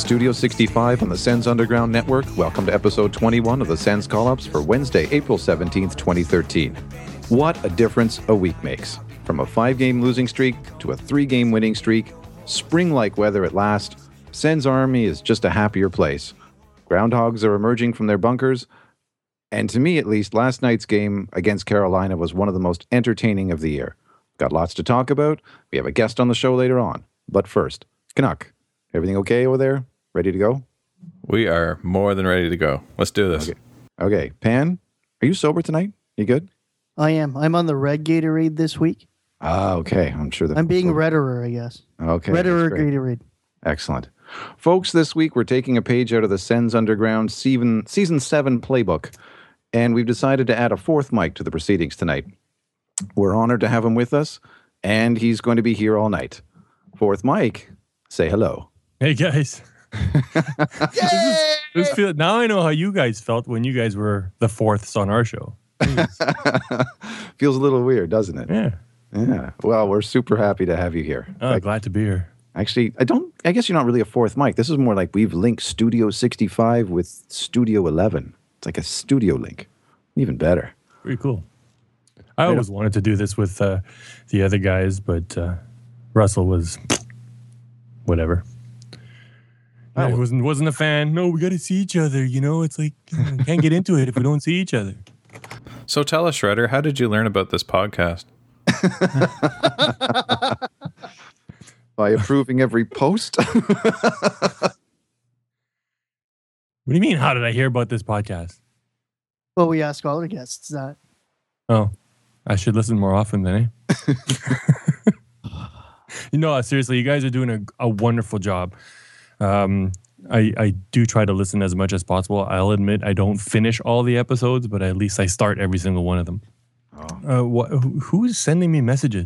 Studio 65 on the Sens Underground Network. Welcome to episode 21 of the Sens Call-Ups for Wednesday, April 17th, 2013. What a difference a week makes. From a 5-game losing streak to a 3-game winning streak, spring-like weather at last, Sens Army is just a happier place. Groundhogs are emerging from their bunkers, and to me at least, last night's game against Carolina was one of the most entertaining of the year. Got lots to talk about. We have a guest on the show later on. But first, Canuck, everything okay over there? Ready to go? We are more than ready to go. Let's do this. Okay. Pan, are you sober tonight? You good? I am. I'm on the red Gatorade this week. Okay. I'm sure that I'm being redderer, I guess. Okay. Redderer Gatorade. Excellent. Folks, this week we're taking a page out of the Sens Underground Season 7 playbook, and we've decided to add a fourth mic to the proceedings tonight. We're honored to have him with us, and he's going to be here all night. Fourth mic, say hello. Hey, guys. Now I know how you guys felt when you guys were the fourths on our show. Feels a little weird, doesn't it? Yeah. Well, we're super happy to have you here. Glad to be here. Actually, I guess you're not really a fourth mic. This is more like we've linked Studio 65 with Studio 11. It's like a studio link. Even better. Pretty cool. I always wanted to do this with the other guys, but Russell was whatever. I wasn't a fan. No, we got to see each other. You know, it's like we can't get into it if we don't see each other. So tell us, Shredder, how did you learn about this podcast? By approving every post. What do you mean, how did I hear about this podcast? Well, we ask all our guests that. Oh, I should listen more often then, seriously, you guys are doing a wonderful job. I do try to listen as much as possible. I'll admit I don't finish all the episodes, but at least I start every single one of them. Who's sending me messages?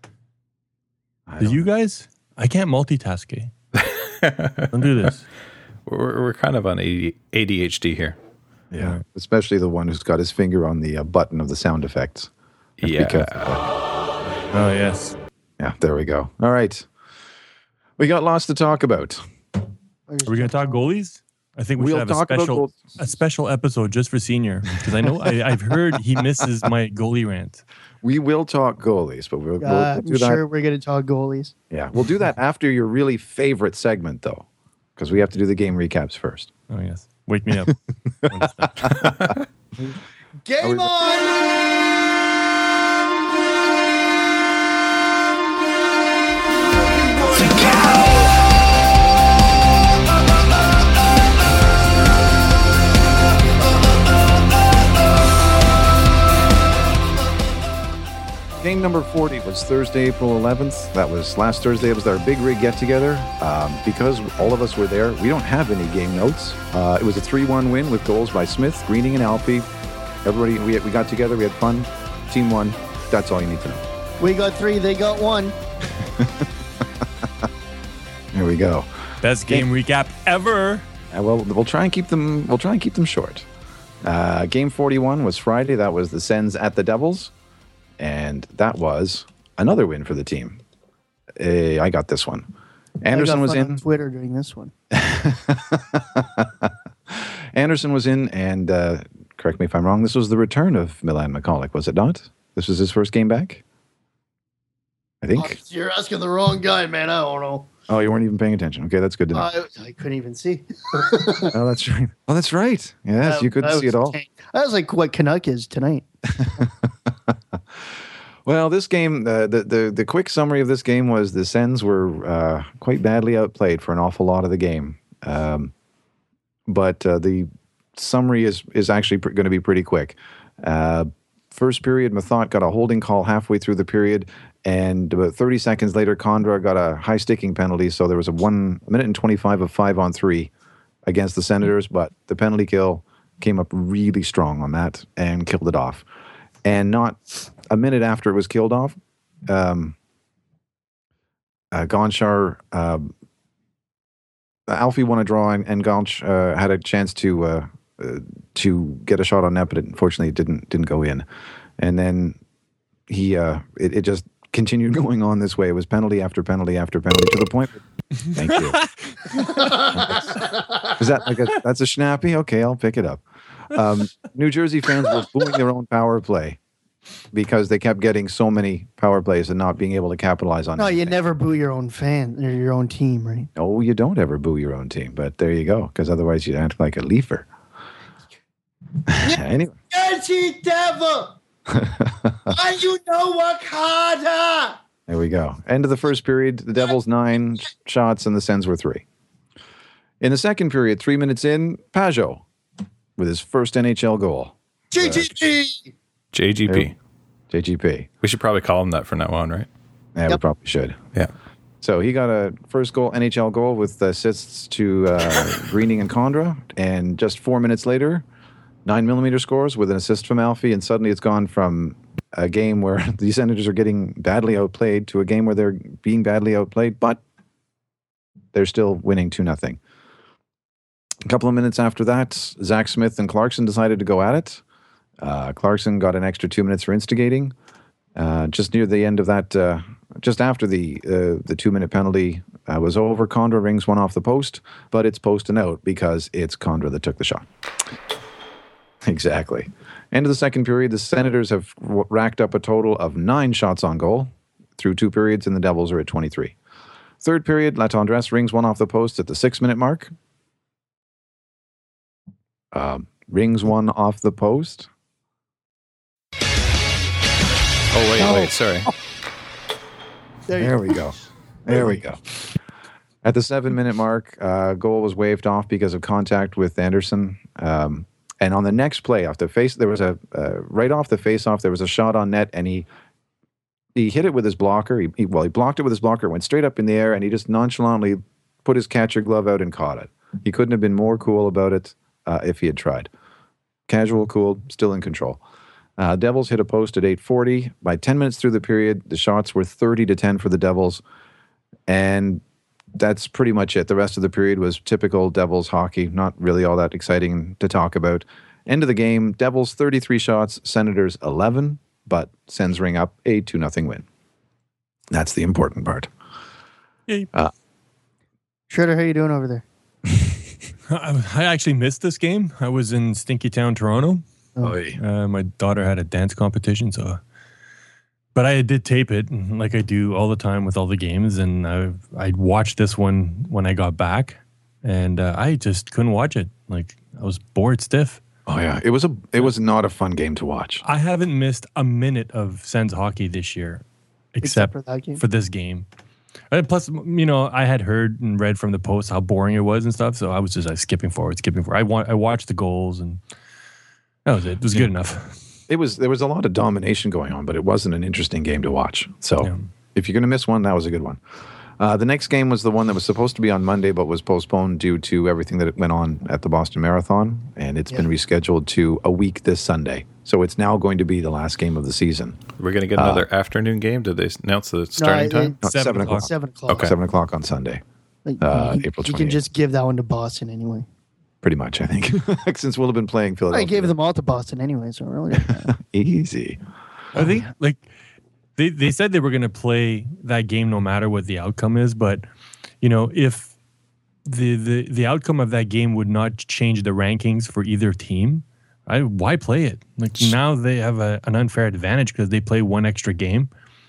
You guys? I can't multitask. Don't do this. We're kind of on ADHD here. Yeah, especially the one who's got his finger on the button of the sound effects. Yeah. Oh, yes. Yeah, there we go. All right. We got lots to talk about. Are we going to talk goalies? I think we should have a special episode just for Senior, because I know I've heard he misses my goalie rant. We will talk goalies, but we'll do I'm that. sure we're going to talk goalies. Yeah, we'll do that after your really favorite segment, though, because we have to do the game recaps first. Oh, yes. Wake me up. Game on! Game number 40 was Thursday, April 11th. That was last Thursday. It was our big rig get-together. Because all of us were there, we don't have any game notes. It was a 3-1 win with goals by Smith, Greening, and Alfie. Everybody, we got together. We had fun. Team won. That's all you need to know. We got 3. They got 1. There we go. Best game recap ever. Well, we'll try and keep them. We'll try and keep them short. Game 41 was Friday. That was the Sens at the Devils. And that was another win for the team. I got this one. Anderson was in. On Twitter during this one. Anderson was in, and correct me if I'm wrong, this was the return of Milan Michalek, was it not? This was his first game back? I think. You're asking the wrong guy, man. I don't know. Oh, you weren't even paying attention. Okay, that's good to know. I couldn't even see. Oh, that's right. Oh, that's right. Yes, you couldn't see it all. That was like what Canuck is tonight. Well, this game, the quick summary of this game was the Sens were quite badly outplayed for an awful lot of the game. But the summary is actually going to be pretty quick. First period, Mathot got a holding call halfway through the period, and about 30 seconds later, Condra got a high sticking penalty, so there was a 1 minute and 25 of 5-on-3 against the Senators, but the penalty kill came up really strong on that and killed it off. And not a minute after it was killed off, Gonchar, Alfie won a draw, and Gonch had a chance to get a shot on net, but unfortunately it didn't go in. And then it just continued going on this way. It was penalty after penalty after penalty to the point. Thank you. Is that like that's a schnappy? Okay, I'll pick it up. New Jersey fans were booing their own power play because they kept getting so many power plays and not being able to capitalize on it. No, you never boo your own fan or your own team, right? No, you don't ever boo your own team, but there you go, because otherwise you'd act like a leafer. Anyway. Dirty devil! Why you know work harder? There we go. End of the first period, the Devils 9 shots and the Sens were 3. In the second period, 3 minutes in, Pajot with his first NHL goal. GGP! JGP. JGP. We should probably call him that from now on, right? Yeah, we probably should. Yeah. So he got a first goal, NHL goal, with assists to Greening and Condra. And just 4 minutes later, 9mm scores with an assist from Alfie. And suddenly it's gone from a game where the Senators are getting badly outplayed to a game where they're being badly outplayed, but they're still winning 2-0. A couple of minutes after that, Zach Smith and Clarkson decided to go at it. Clarkson got an extra 2 minutes for instigating. Just near the end of that, just after the 2-minute penalty was over, Condra rings one off the post, but it's post and out because it's Condra that took the shot. Exactly. End of the second period, the Senators have racked up a total of 9 shots on goal through 2 periods, and the Devils are at 23. Third period, Latendresse rings one off the post at the 6-minute mark. Rings one off the post. Oh, wait, sorry. There we go. There we go. At the 7-minute mark, goal was waved off because of contact with Anderson. And on the next play, off the face, there was right off the face-off, there was a shot on net, and he hit it with his blocker. He blocked it with his blocker, went straight up in the air, and he just nonchalantly put his catcher glove out and caught it. He couldn't have been more cool about it if he had tried. Casual, cool, still in control. Devils hit a post at 8:40. By 10 minutes through the period, the shots were 30-10 for the Devils. And that's pretty much it. The rest of the period was typical Devils hockey, not really all that exciting to talk about. End of the game, Devils 33 shots, Senators 11, but Sens ring up a 2-0 win. That's the important part. Yay. Shredder, how you doing over there? I actually missed this game. I was in Stinky Town, Toronto. My daughter had a dance competition, but I did tape it, like I do all the time with all the games, and I watched this one when I got back, and I just couldn't watch it. Like, I was bored stiff. Oh yeah, it was not a fun game to watch. I haven't missed a minute of Sens hockey this year, except for that game. For this game. And plus, I had heard and read from the Post how boring it was and stuff, so I was just skipping forward. I watched the goals, and that was it. It was good enough. There was a lot of domination going on, but it wasn't an interesting game to watch. So if you're going to miss one, that was a good one. The next game was the one that was supposed to be on Monday, but was postponed due to everything that went on at the Boston Marathon, and it's been rescheduled to a week this Sunday. So it's now going to be the last game of the season. We're going to get another afternoon game? Did they announce the starting time? 7 o'clock. 7 o'clock. Okay. 7 o'clock on Sunday, April 28th. You can just give that one to Boston anyway. Pretty much, I think, since we'll have been playing Philadelphia. I gave them all to Boston anyway, so really. Easy. I think, they said they were going to play that game no matter what the outcome is, but, if the outcome of that game would not change the rankings for either team, why play it? Like, now they have an unfair advantage because they play one extra game.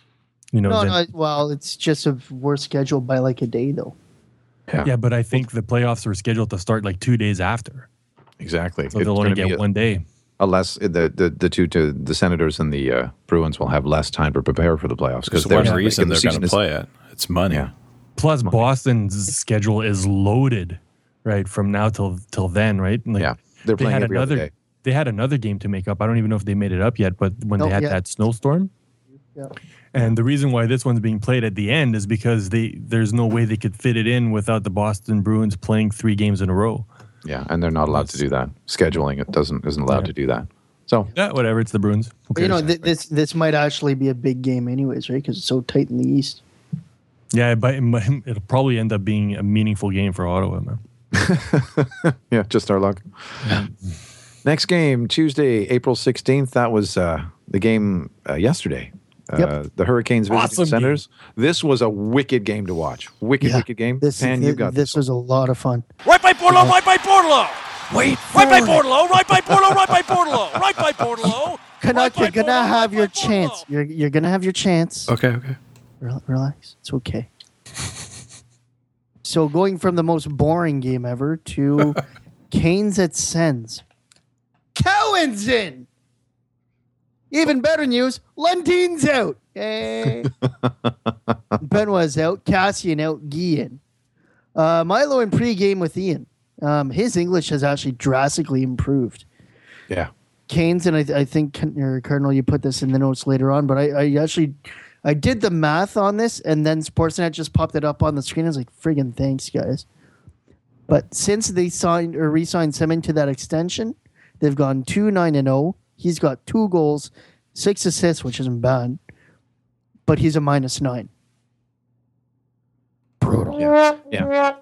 Well, it's just we're scheduled by like a day, though. Yeah, but I think the playoffs are scheduled to start like 2 days after. Exactly. So they'll only get 1 day. Unless the Senators and the Bruins will have less time to prepare for the playoffs. Because one reason they're going to play it. It's money. Yeah. Plus, Boston's schedule is loaded, right, from now till then, right? Like, they're playing every other day. They had another game to make up. I don't even know if they made it up yet, but when they had that snowstorm. Yeah. And the reason why this one's being played at the end is because there's no way they could fit it in without the Boston Bruins playing 3 games in a row. Yeah, and they're not allowed to do that. Scheduling isn't allowed to do that. So whatever. It's the Bruins. Okay. This might actually be a big game, anyways, right? Because it's so tight in the East. Yeah, but it'll probably end up being a meaningful game for Ottawa, man. Yeah, just our luck. Yeah. Next game, Tuesday, April 16th. That was the game yesterday. The Hurricanes visiting Awesome Senators. This was a wicked game to watch. Wicked game. You got this. Was a lot of fun. Right by Bortolo, right by Bortolo. Wait, right by Bortolo, right by Bortolo, right by Bortolo, right by Bortolo. Canuck, you're gonna have your chance. You're gonna have your chance. Okay. Relax. It's okay. So going from the most boring game ever to Canes at Sens. Cowan's in. Even better news, Lundin's out. Hey. Benoit's out. Cassian out. Guillen. Milo in pregame with Ian. His English has actually drastically improved. Yeah. Canes, and I think, Cardinal, you put this in the notes later on, but I did the math on this, and then Sportsnet just popped it up on the screen. I was like, friggin' thanks, guys. But since they signed or re-signed Semin to that extension, they've gone 2-9-0. He's got 2 goals, 6 assists, which isn't bad, but he's a -9. Brutal. Yeah.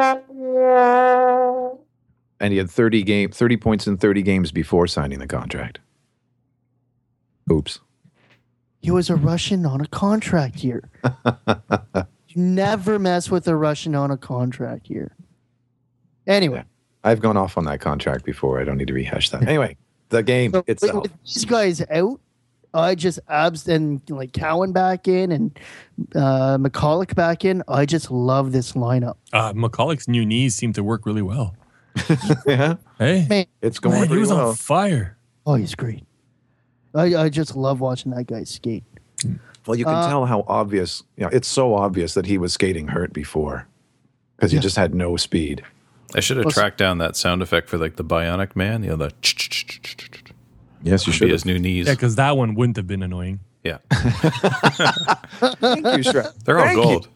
And he had 30 points in 30 games before signing the contract. Oops. He was a Russian on a contract here. You never mess with a Russian on a contract here. Anyway. Yeah. I've gone off on that contract before. I don't need to rehash that. Anyway, the game itself. With these guys out, I just and like Cowan back in and McCulloch back in. I just love this lineup. McCulloch's new knees seem to work really well. Yeah. Hey, Man, it's going pretty he was well. on fire. Oh, he's great. I just love watching that guy skate. Well, you can tell how obvious, it's so obvious that he was skating hurt before because he just had no speed. I should have tracked down that sound effect for like the Bionic Man. The Yes, you should. Be his new knees. Yeah, because that one wouldn't have been annoying. Yeah. Thank you, Shred. They're all gold.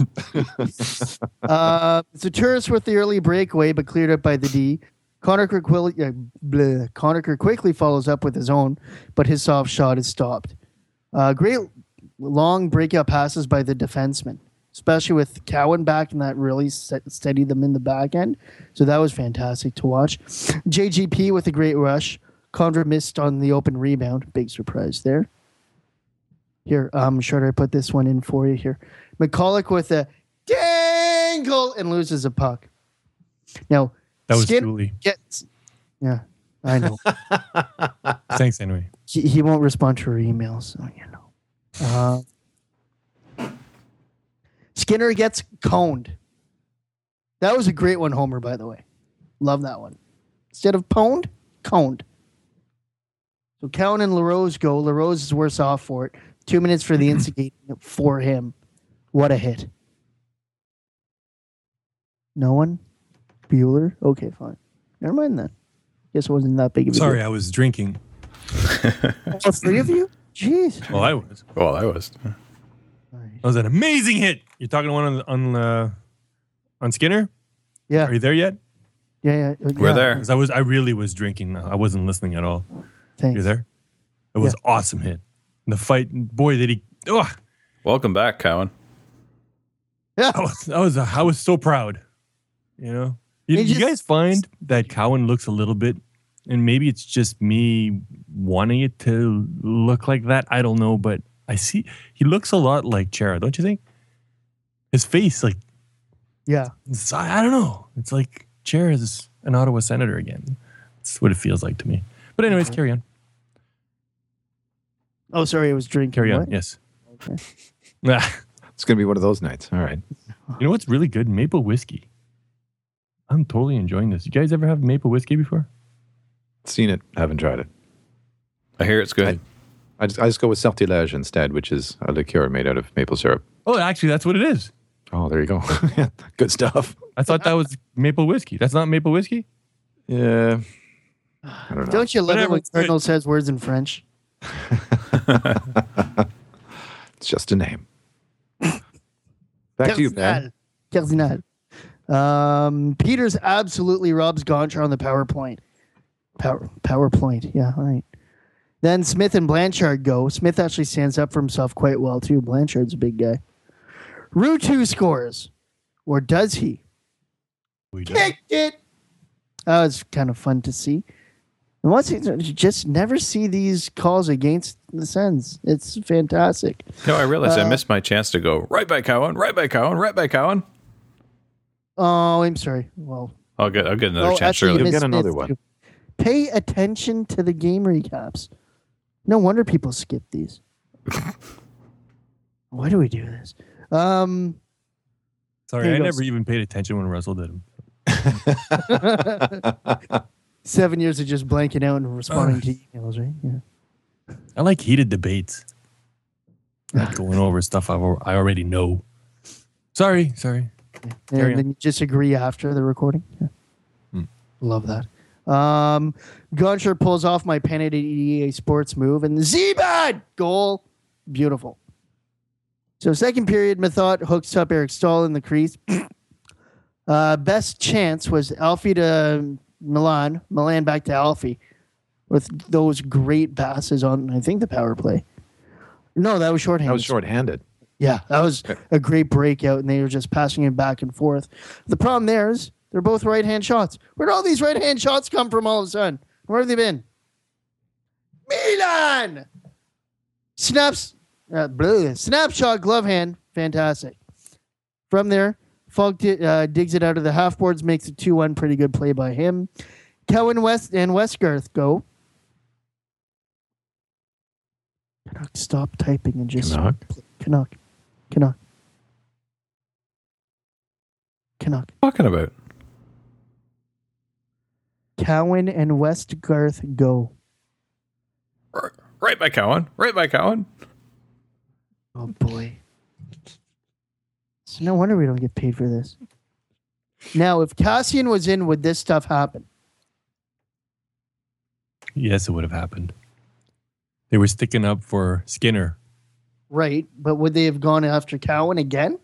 Zaturis with the early breakaway, but cleared up by the D. Connor quickly follows up with his own, but his soft shot is stopped. Great long breakout passes by the defenseman, especially with Cowan back, and that really steadied them in the back end. So that was fantastic to watch. JGP with a great rush. Condra missed on the open rebound. Big surprise there. Here, sure I put this one in for you here. McCulloch with a dangle and loses a puck. Now, that was Julie. Yeah, I know. Thanks anyway. He won't respond to her emails, so Skinner gets coned. That was a great one, Homer, by the way. Love that one. Instead of pwned, coned. So Cowan and LaRose go. LaRose is worse off for it. 2 minutes for the instigating for him. What a hit. No one? Bueller? Okay, fine. Never mind then. Guess it wasn't that big of a Sorry, deal. I was drinking. All 3 of you? Jeez. Well, I was. Well, I was. That was an amazing hit. You're talking to one on Skinner? Yeah. Are you there yet? Yeah. We're there. 'Cause I really was drinking. I wasn't listening at all. Thanks. You're there? It was awesome hit. The fight, boy, did he... Oh, Welcome back, Cowan. Yeah. I was so proud. You guys find that Cowan looks a little bit, and maybe it's just me wanting it to look like that. I don't know, but I see he looks a lot like Chara, don't you think? His face, like, Yeah. I don't know. It's like Chara's an Ottawa Senator again. That's what it feels like to me. But anyways, carry on. Oh, sorry, I was drinking. Carry on. What? Yes. Okay. It's going to be one of those nights. All right. You know what's really good? Maple whiskey. I'm totally enjoying this. You guys ever have maple whiskey before? Seen it. Haven't tried it. I hear it's good. I just go with Sortilège instead, which is a liqueur made out of maple syrup. Oh, actually, that's what it is. Oh, there you go. Good stuff. I thought that was maple whiskey. That's not maple whiskey? Yeah. I don't know. Don't you love Whatever, it when it's good. Cardinal says words in French? It's just a name. Back to you, man. Cardinal. Peters absolutely robs Gonchar on the power point. Power point. Yeah, all right. Then Smith and Blanchard go. Smith actually stands up for himself quite well, too. Blanchard's a big guy. Ruutu scores. Or does he? We do. Kicked it. That was kind of fun to see. And once you just never see these calls against the Sens. It's fantastic. No, I realized I missed my chance to go right by Cowan, right by Cowan, right by Cowan. Oh, I'm sorry. Well, I'll get another chance actually, surely. You'll get Miss another Smith, one. too. Pay attention to the game recaps. No wonder people skip these. Why do we do this? Sorry, Here I goes. never even paid attention when Russell did them. 7 years of just blanking out and responding to emails, right? Yeah. I like heated debates. Not going over stuff I already know. Sorry. Carry And then you just agree after the recording. Yeah. Love that. Gunshire pulls off my pennant EA Sports move and the Z-Bad goal. Beautiful. So second period, Methot hooks up Eric Stahl in the crease. Best chance was Alfie to Milan back to Alfie with those great passes on, I think, the power play. No, that was shorthanded. That was shorthanded. Yeah, that was a great breakout, and they were just passing it back and forth. The problem there is they're both right-hand shots. Where'd all these right-hand shots come from all of a sudden? Where have they been? Milan! Snapshot, glove hand. Fantastic. From there, Falk digs it out of the half boards, makes it 2-1. Pretty good play by him. Cowan West and Westgarth go. Canuck, stop typing and just... Canuck? Canuck. Talking about. Cowan and Westgarth go. Right by Cowan, right by Cowan. Oh boy. So no wonder we don't get paid for this. Now, if Cassian was in, would this stuff happen? Yes, it would have happened. They were sticking up for Skinner. Right, but would they have gone after Cowan again?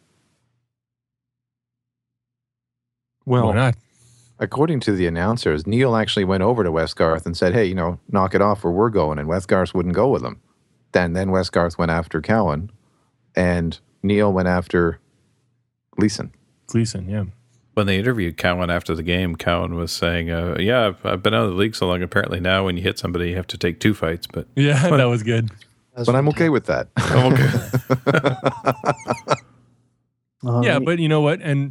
Why Well, not? according to the announcers, Neil actually went over to Westgarth and said, hey, knock it off where we're going. And Westgarth wouldn't go with him. Then Westgarth went after Cowan, and Neil went after Gleason. Gleason, yeah. When they interviewed Cowan after the game, Cowan was saying, yeah, I've been out of the league so long. Apparently now when you hit somebody, you have to take 2 fights. But Yeah, that was good. But I'm okay with that. I'm okay. Yeah, but you know what? And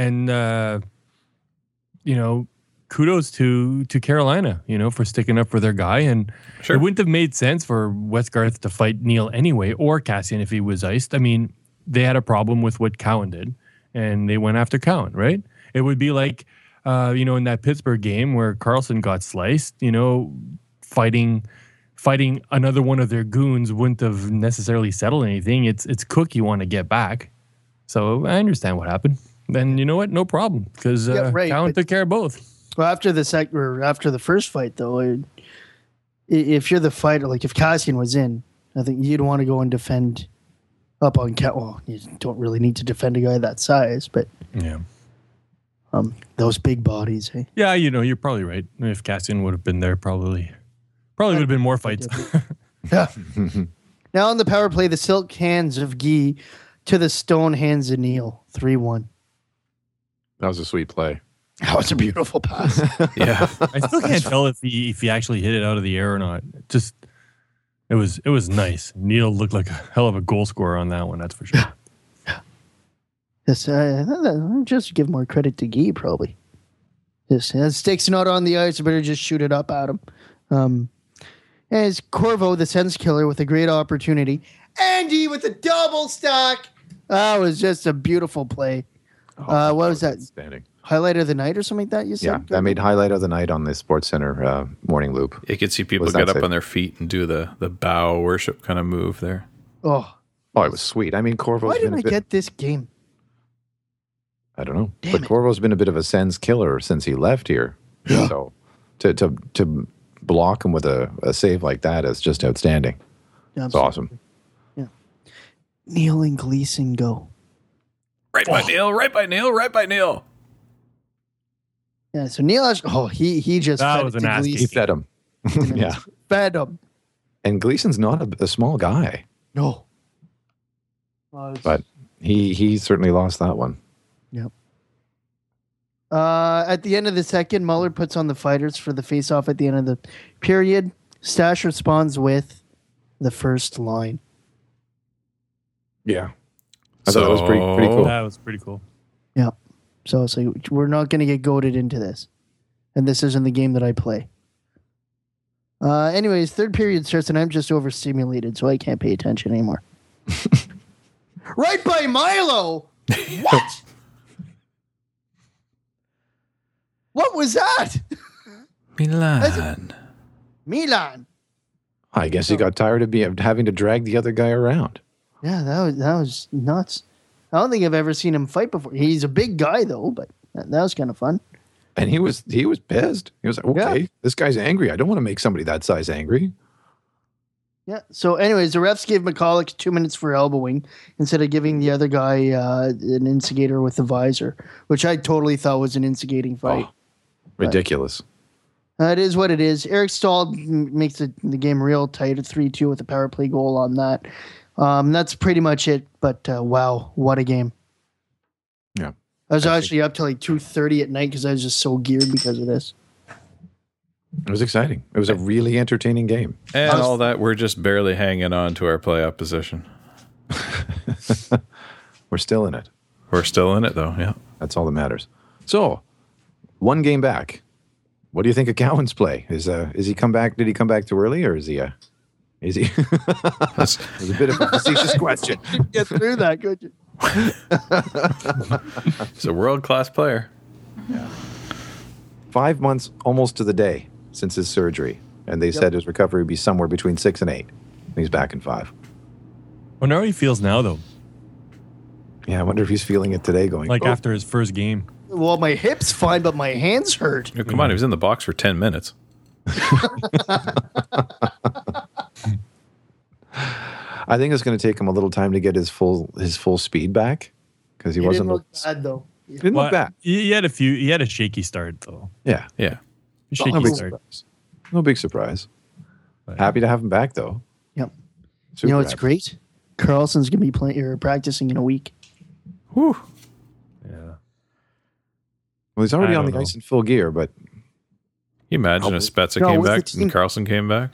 kudos to Carolina, for sticking up for their guy. And Sure. it wouldn't have made sense for Westgarth to fight Neil anyway, or Cassian if he was iced. I mean, they had a problem with what Cowan did, and they went after Cowan, right? It would be like, in that Pittsburgh game where Carlson got sliced, fighting another one of their goons wouldn't have necessarily settled anything. It's Cook you want to get back. So I understand what happened. Then you know what? No problem, because Cowan took care of both. Well, after the first fight, though, if you're the fighter, like if Cassian was in, I think you'd want to go and defend up on Well, you don't really need to defend a guy that size, but Yeah. those big bodies, hey. Yeah, you're probably right. If Cassian would have been there, probably would have been more fights. Yeah. Now on the power play, the silk hands of Guy to the stone hands of Neil. 3-1. That was a sweet play. That was a beautiful pass. Yeah. I still can't tell if he actually hit it out of the air or not. Just it was nice. Neil looked like a hell of a goal scorer on that one, that's for sure. Yes, just give more credit to Guy, probably. Yes, Stick's not on the ice, I better just shoot it up at him. As Corvo, the Sens killer, with a great opportunity. Andy with a double stack. That was just a beautiful play. What was that? Outstanding. Highlight of the night or something like that, you said? Yeah, that made highlight of the night on the Sports Center morning loop. You could see people Was get that up it? on their feet and do the bow worship kind of move there. Oh, Oh, it was sweet. I mean, Corvo's why been didn't I get this game? I don't know. Damn But it. Corvo's been a bit of a Sens killer since he left here. Yeah. So to block him with a save like that is just outstanding. It's awesome. Neil and Gleason go. Right by Neil, right by Neil, right by Neil. Yeah, so Neil, he just That fed was it an to ass He Gleason. fed him. Yeah. Fed him. And Gleason's not a small guy, No. but he certainly lost that one. Yep. At the end of the second, Muller puts on the fighters for the face-off at the end of the period. Stash responds with the first line. Yeah. I thought that was pretty cool. That was pretty cool. Yeah. So it's like, we're not going to get goaded into this. And this isn't the game that I play. Anyways, third period starts and I'm just overstimulated, so I can't pay attention anymore. Right by Milo! What? What was that? Milan. Milan. I guess he got tired of having to drag the other guy around. Yeah, that was nuts. I don't think I've ever seen him fight before. He's a big guy though, but that was kind of fun. And he was pissed. He was like, okay, This guy's angry. I don't want to make somebody that size angry. Yeah. So, anyways, the refs gave McCulloch 2 minutes for elbowing instead of giving the other guy an instigator with the visor, which I totally thought was an instigating fight. Oh, ridiculous. It is what it is. Eric Stahl makes the game real tight at 3-2 with a power play goal on that. That's pretty much it. But wow, what a game! Yeah, I was actually up till like 2:30 at night because I was just so geared because of this. It was exciting. It was a really entertaining game. And all that, we're just barely hanging on to our playoff position. We're still in it. We're still in it, though, yeah. That's all that matters. So, one game back. What do you think of Cowan's play? Is he come back? Did he come back too early, or is he? Is he? That's a bit of a facetious question. Get through that, could you? He's a world-class player. Yeah. 5 months almost to the day since his surgery, and they said his recovery would be somewhere between 6 and 8. And he's back in 5. I wonder how he feels now, though. Yeah, I wonder if he's feeling it today. Going like after his first game. Well, my hip's fine, but my hands hurt. Oh, come on, he was in the box for 10 minutes. I think it's going to take him a little time to get his full speed back because he wasn't didn't look bad though. Didn't look bad. He had a shaky start though. Yeah. Shaky start. No big surprise. Happy to have him back though. Yep. Super you know what's happy. great? Carlson's gonna be playing or practicing in a week. Whew. Yeah. Well, he's already I on the don't know. ice in full gear, but Can you imagine if Spezza No, came with the back team- and Carlson came back?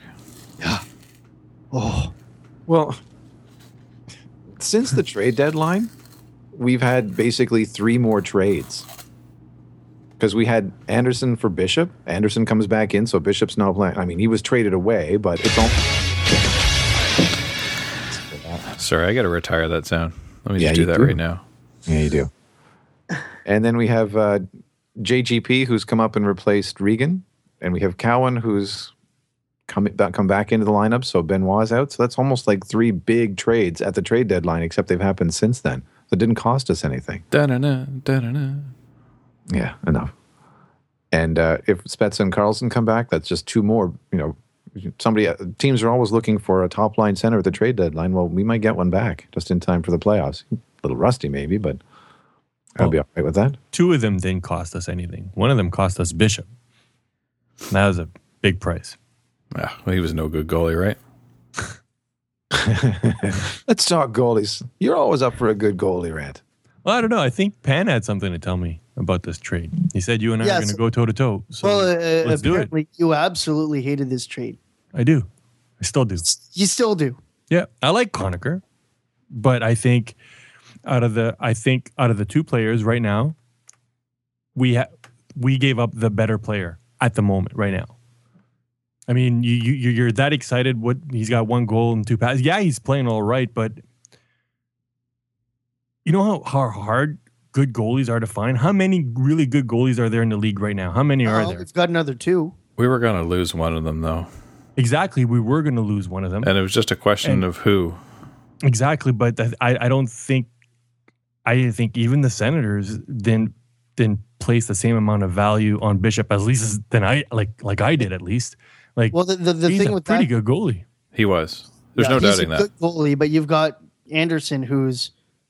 Oh, well, since the trade deadline, we've had basically 3 more trades. Because we had Anderson for Bishop. Anderson comes back in, so Bishop's now playing. I mean, he was traded away, but it's all. Sorry, I got to retire that sound. Let me Yeah, just do you that do. right now. Yeah, you do. And then we have JGP, who's come up and replaced Regan. And we have Cowan, who's come back into the lineup. So Benoit's out. So that's almost like 3 big trades at the trade deadline, except they've happened since then. So it didn't cost us anything. Da-na-na, da-na-na. Yeah, enough. And if Spezza and Carlson come back, that's just 2 more. Teams are always looking for a top line center at the trade deadline. Well, we might get one back just in time for the playoffs. A little rusty maybe, but I'll be all right with that. 2 of them didn't cost us anything. One of them cost us Bishop. That was a big price. Yeah, well, he was no good goalie, right? Let's talk goalies. You're always up for a good goalie rant. Well, I don't know. I think Pan had something to tell me about this trade. He said you and I are Yes. going to go toe to toe. So well, let's do it. apparently you absolutely hated this trade. I do. I still do. You still do. Yeah, I like Conacher, but I think out of the 2 players right now, we gave up the better player at the moment right now. I mean, you're that excited. What he's got 1 goal and 2 passes. Yeah, he's playing all right, but you know how hard good goalies are to find. How many really good goalies are there in the league right now? How many are there? We've got another 2. We were going to lose one of them, though. Exactly, we were going to lose one of them. And it was just a question of who. Exactly, but I don't think. I think even the Senators didn't place the same amount of value on Bishop at least than I did at least. Like, Well, the he's thing a with pretty that, good goalie. He was. There's no he's doubting a that. good goalie, but you've got Anderson, who's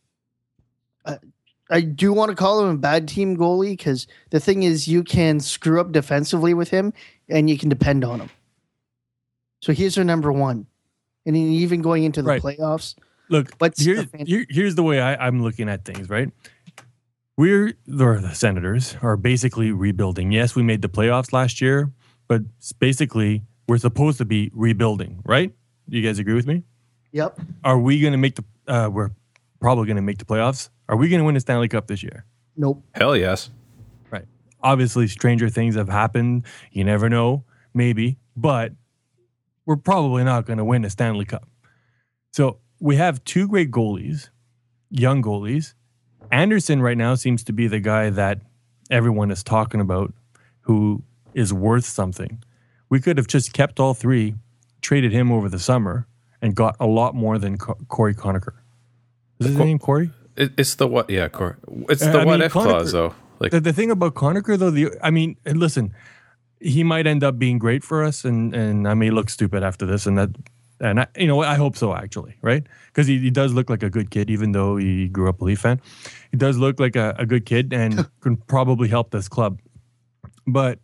I do want to call him a bad team goalie because the thing is, you can screw up defensively with him, and you can depend on him. So he's our number 1, and even going into the Right. playoffs. Look, What's here's the way I'm looking at things. Right, the Senators are basically rebuilding. Yes, we made the playoffs last year, but basically we're supposed to be rebuilding, right? Do you guys agree with me? Yep. Are we going to make we're probably going to make the playoffs? Are we going to win the Stanley Cup this year? Nope. Hell yes. Right. Obviously, stranger things have happened. You never know, maybe, but we're probably not going to win the Stanley Cup. So we have two great goalies, young goalies. Anderson right now seems to be the guy that everyone is talking about who is worth something. We could have just kept all three, traded him over the summer, and got a lot more than Corey Conacher. Is his name Corey? It's the what? Yeah, Corey. It's the what if clause, though. Like the thing about Conacher, though, listen, he might end up being great for us, and I may look stupid after this, and I hope so, actually, right? Because he does look like a good kid, even though he grew up a Leaf fan. He does look like a good kid and can probably help this club. But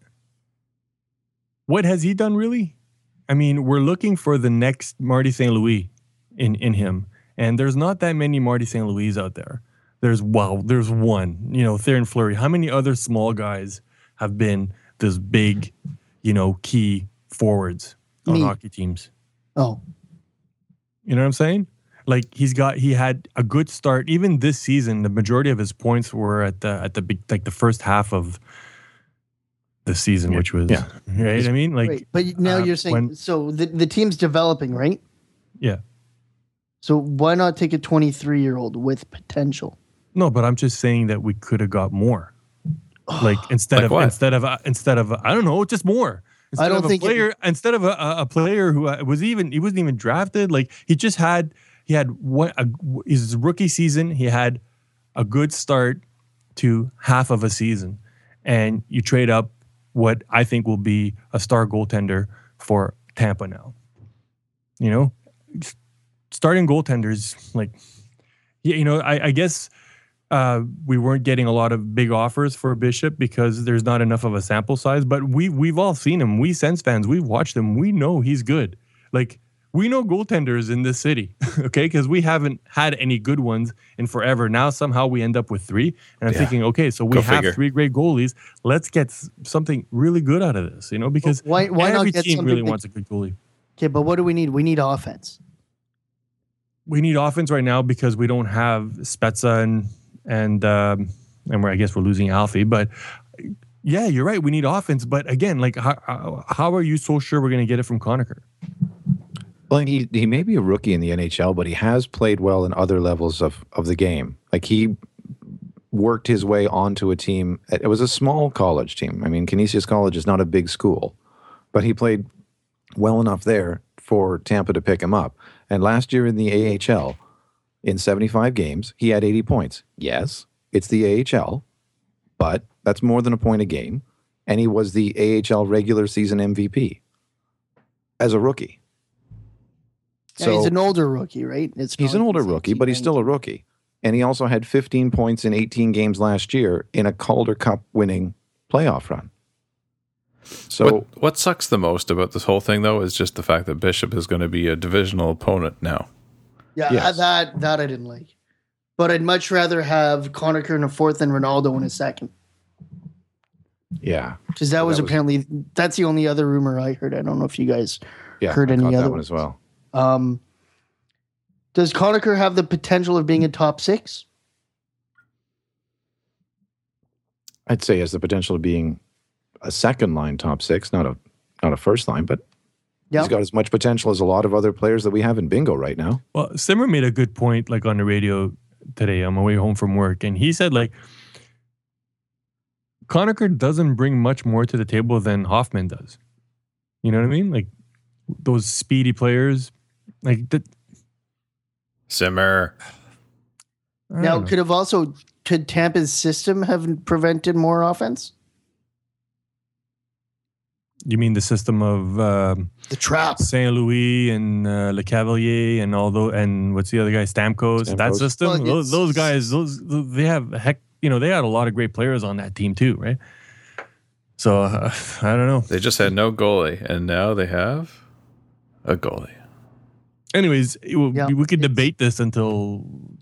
what has he done, really? I mean, we're looking for the next Marty St. Louis in him, and there's not that many Marty St. Louis out there. There's one, Theoren Fleury. How many other small guys have been this big, key forwards on hockey teams? Oh. You know what I'm saying? Like he had a good start. Even this season, the majority of his points were at the first half of the season, which was right. I mean, like, right. But now you're saying so the team's developing, right? Yeah. So why not take a 23-year-old with potential? No, but I'm just saying that we could have got more. Like instead of I don't know, just more. Instead I don't think instead of a player who wasn't even drafted. Like he had his rookie season. He had a good start to half of a season, and you trade up what I think will be a star goaltender for Tampa now. Starting goaltenders, like, I guess we weren't getting a lot of big offers for Bishop because there's not enough of a sample size, but we've all seen him. We Sens fans, we've watched him. We know he's good. Like, we know goaltenders in this city, okay? Because we haven't had any good ones in forever. Now somehow we end up with three. And I'm thinking, okay, so we have three great goalies. Let's get something really good out of this, because why every not get team really wants a good goalie. Okay, but what do we need? We need offense. We need offense right now because we don't have Spezza and I guess we're losing Alfie. But yeah, you're right. We need offense. But again, like, how are you so sure we're going to get it from Conacher? Well, he may be a rookie in the NHL, but he has played well in other levels of the game. Like, he worked his way onto a team. It was a small college team. I mean, Canisius College is not a big school, but he played well enough there for Tampa to pick him up. And last year in the AHL, in 75 games, he had 80 points. Yes, it's the AHL, but that's more than a point a game. And he was the AHL regular season MVP as a rookie. Yeah, so he's an older rookie, right? He's an older rookie, but he's still a rookie. And he also had 15 points in 18 games last year in a Calder Cup winning playoff run. So what sucks the most about this whole thing, though, is just the fact that Bishop is going to be a divisional opponent now. Yeah, yes. that I didn't like. But I'd much rather have Conacher in a fourth than Ronaldo in a second. Yeah. Because apparently, that's the only other rumor I heard. I don't know if you guys heard any other one as well. Does Conacher have the potential of being a top six? I'd say he has the potential of being a second line top six, not a first line, but he's got as much potential as a lot of other players that we have in bingo right now. Well, Simmer made a good point, like on the radio today on my way home from work, and he said, like, Conacher doesn't bring much more to the table than Hoffman does. You know what I mean? Like, those speedy players, like that. Simmer. Now, could Tampa's system have prevented more offense? You mean the system of the trap, Saint Louis and Le Cavalier and all those, and what's the other guy, Stamkos? That system, well, those guys, they have they had a lot of great players on that team too, right? So I don't know. They just had no goalie, and now they have a goalie. Anyways, we could debate this until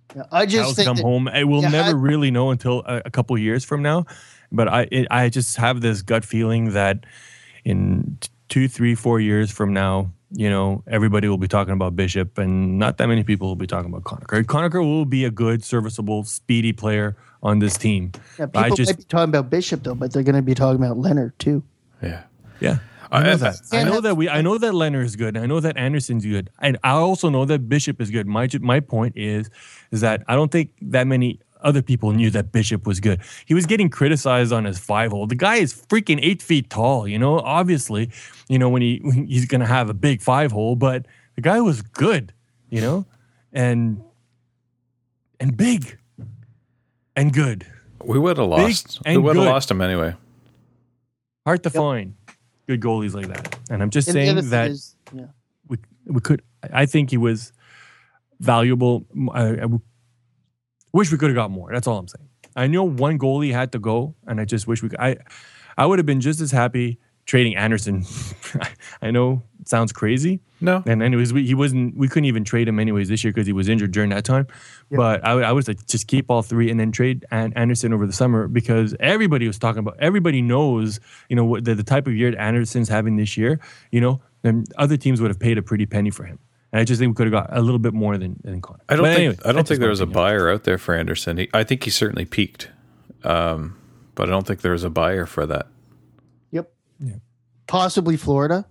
Yeah, I just cows think come that, home. I will Yeah, never I- really know until a couple years from now. But I just have this gut feeling that in 2, 3, 4 years from now, everybody will be talking about Bishop, and not that many people will be talking about Conacher. Conacher will be a good, serviceable, speedy player on this team. yeah, But people might be talking about Bishop though, but they're going to be talking about Leonard too. Yeah. Yeah. I know I- that. I know that Leonard is good. I know that Anderson's good. And I also know that Bishop is good. My point is that I don't think that many other people knew that Bishop was good. He was getting criticized on his 5-hole. The guy is freaking 8 feet tall, obviously, when he's going to have a big 5-hole, but the guy was good, and big and good. We would have lost. We and would have good. lost him anyway. Hard to find good goalies like that. And I'm just And the saying other thing that is, yeah. we could. I think he was valuable. I wish we could have got more. That's all I'm saying. I know one goalie had to go, and I just wish we could. I would have been just as happy trading Anderson. I know it sounds crazy. No. And anyways, we couldn't even trade him anyways this year because he was injured during that time. Yep. But I was like, just keep all three and then trade Anderson over the summer, because everybody was talking about. Everybody knows, what the type of year Anderson's having this year. Then other teams would have paid a pretty penny for him. And I just think we could have got a little bit more than Connor. I don't That's think there was my a opinion. buyer out there for Anderson. I think he certainly peaked, but I don't think there was a buyer for that. Yep. Yeah. Possibly Florida.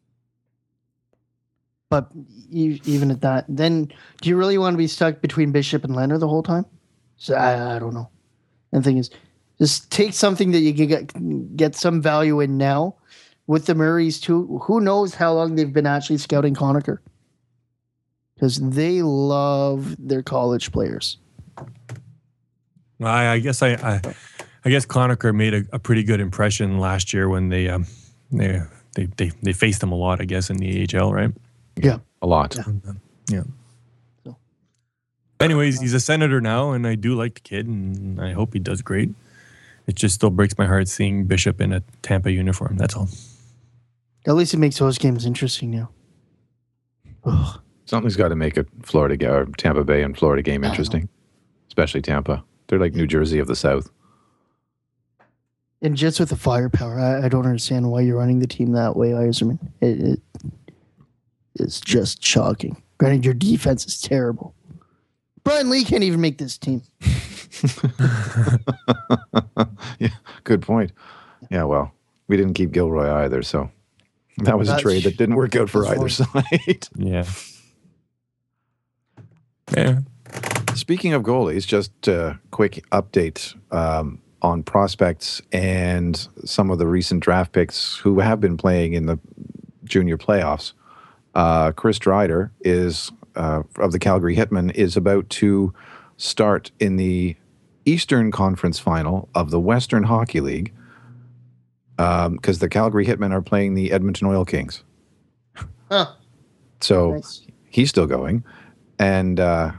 But even at that, then do you really want to be stuck between Bishop and Leonard the whole time? So I don't know. And the thing is, just take something that you can get some value in now with the Murrays too. Who knows how long they've been actually scouting Conacher? Because they love their college players. I guess Conacher made a pretty good impression last year when they faced him a lot, I guess, in the AHL, right? Yeah. A lot. Yeah. So. Anyways, he's a senator now, and I do like the kid, and I hope he does great. It just still breaks my heart seeing Bishop in a Tampa uniform. That's all. At least it makes those games interesting now. Ugh. Something's got to make a or Tampa Bay and Florida game interesting, especially Tampa. They're like New Jersey of the South. And just with the firepower, I don't understand why you're running the team that way, Yzerman. It is just shocking. Granted, your defense is terrible. Brian Lee can't even make this team. Yeah, good point. Yeah, well, we didn't keep Gilroy either, so that was a trade that didn't work out for either side. Yeah. Yeah. Speaking of goalies, just a quick update on prospects and some of the recent draft picks who have been playing in the junior playoffs. Chris Dreider is of the Calgary Hitmen is about to start in the Eastern Conference Final of the Western Hockey League because the Calgary Hitmen are playing the Edmonton Oil Kings. Huh. So Nice. he's still going. And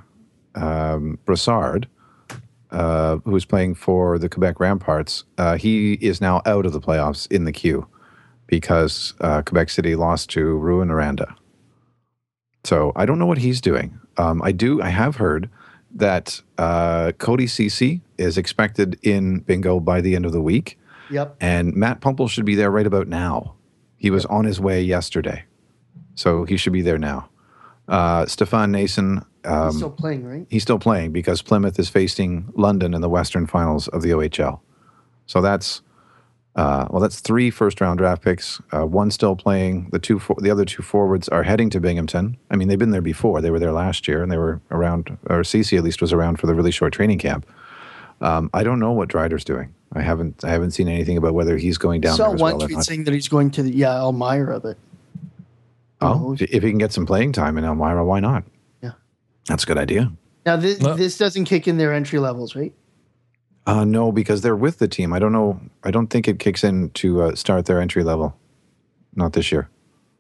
Brassard, who's playing for the Quebec Ramparts, he is now out of the playoffs in the queue because Quebec City lost to Rouyn-Noranda. So I don't know what he's doing. I have heard that Cody Ceci is expected in bingo by the end of the week, Yep. and Matt Pumple should be there right about now. He was on his way yesterday, so he should be there now. Stefan Nason, He's still playing, right? he's still playing because Plymouth is facing London in the Western Finals of the OHL. So that's 3 first-round draft picks. One still playing. The other 2 forwards are heading to Binghamton. I mean, they've been there before. They were there last year, and they were around, or Ceci at least was around for the really short training camp. I don't know what Dreider's doing. I haven't seen anything about whether he's going down Saw there as one well or tweet not. saying that he's going to the Elmira, but Oh, if he can get some playing time in Elmira, why not? Yeah. That's a good idea. now this, No. this doesn't kick in their entry levels, right? No, because they're with the team. I don't know. I don't think it kicks in to start their entry level. Not this year.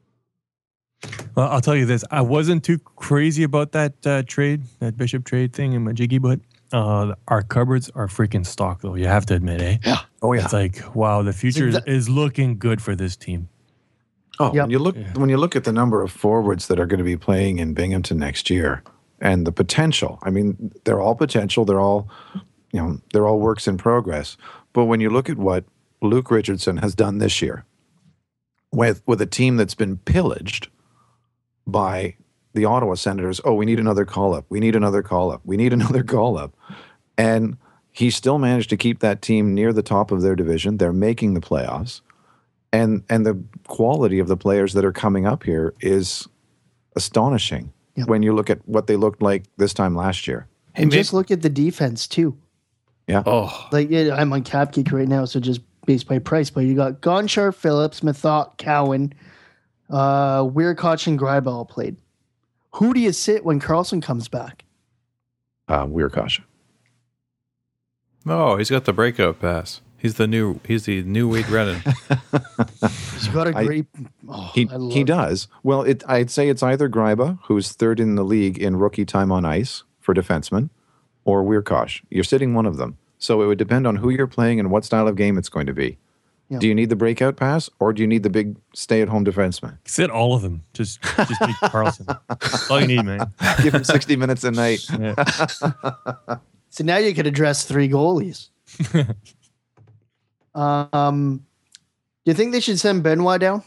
Well, I'll tell you this. I wasn't too crazy about that trade, that Bishop trade thing in Majiggy, but our cupboards are freaking stocked, though. You have to admit, eh? Yeah. Oh yeah. It's like, wow, the future is looking good for this team. Oh, Yep. when you look at the number of forwards that are going to be playing in Binghamton next year, and the potential. I mean, they're all potential. They're all, they're all works in progress. But when you look at what Luke Richardson has done this year with a team that's been pillaged by the Ottawa Senators, we need another call-up. We need another call-up. We need another call-up. And he still managed to keep that team near the top of their division. They're making the playoffs. And the quality of the players that are coming up here is astonishing when you look at what they looked like this time last year. And just look at the defense, too. Yeah. Oh. I'm on CapGeek right now, so just based by price. But you got Gonchar, Phillips, Mathot, Cowan, Weirkoch, and Greibel played. Who do you sit when Carlson comes back? Weirkoch. Oh, he's got the breakout pass. He's the new Wade Redden. He's got a great. He does. Well, I'd say it's either Greiba, who's third in the league in rookie time on ice for defensemen, or Weirkoch. You're sitting one of them. So it would depend on who you're playing and what style of game it's going to be. Yeah. Do you need the breakout pass, or do you need the big stay-at-home defenseman? Sit all of them. Just take Carlson. That's all you need, man. Give him 60 minutes a night. Yeah. So now you could address 3 goalies. Do you think they should send Benoit down?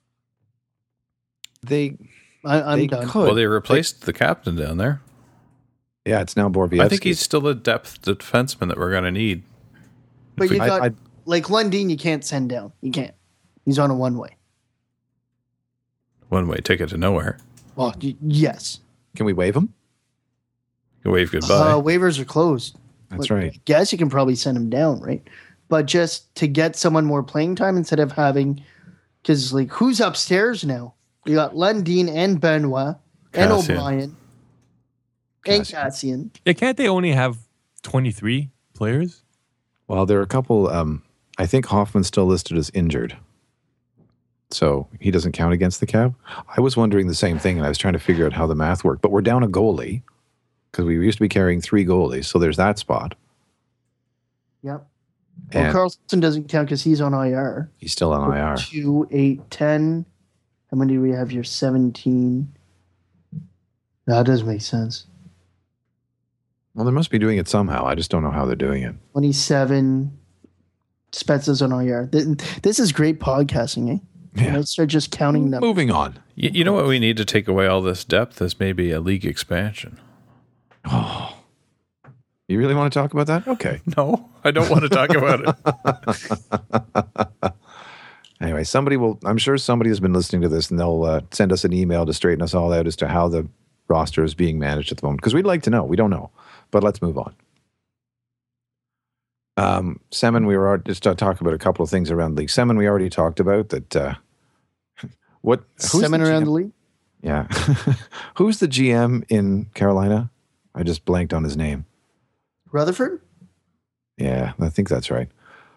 I'm done. Well, they replaced the captain down there. Yeah, it's now Borowiecki. I think he's still a depth defenseman that we're going to need. But you got Lundin, you can't send down. You can't. He's on a one-way. One-way ticket to nowhere. Well, yes. Can we waive him? You can wave goodbye. Waivers are closed. That's right. I guess you can probably send him down, right? But just to get someone more playing time instead of having, because who's upstairs now? You got Lundin and Benoit and O'Brien and Kassian. Yeah, can't they only have 23 players? Well, there are a couple. I think Hoffman's still listed as injured, so he doesn't count against the cap. I was wondering the same thing, and I was trying to figure out how the math worked. But we're down a goalie because we used to be carrying 3 goalies, so there's that spot. Yep. Well, Carlson doesn't count because he's on IR. He's still on IR. 2, 8, 10. How many do we have here? 17. That does make sense. Well, they must be doing it somehow. I just don't know how they're doing it. 27. Spezza's on IR. This is great podcasting, eh? Yeah. Let's start just counting them. Moving on. You know what we need to take away all this depth is maybe a league expansion. Oh. You really want to talk about that? Okay. No, I don't want to talk about it. Anyway, I'm sure somebody has been listening to this and they'll send us an email to straighten us all out as to how the roster is being managed at the moment. Because we'd like to know. We don't know. But let's move on. Semin, we were just talking about a couple of things around the league. Semin, we already talked about that. Who's Semin around the league? Yeah. Who's the GM in Carolina? I just blanked on his name. Rutherford? Yeah, I think that's right.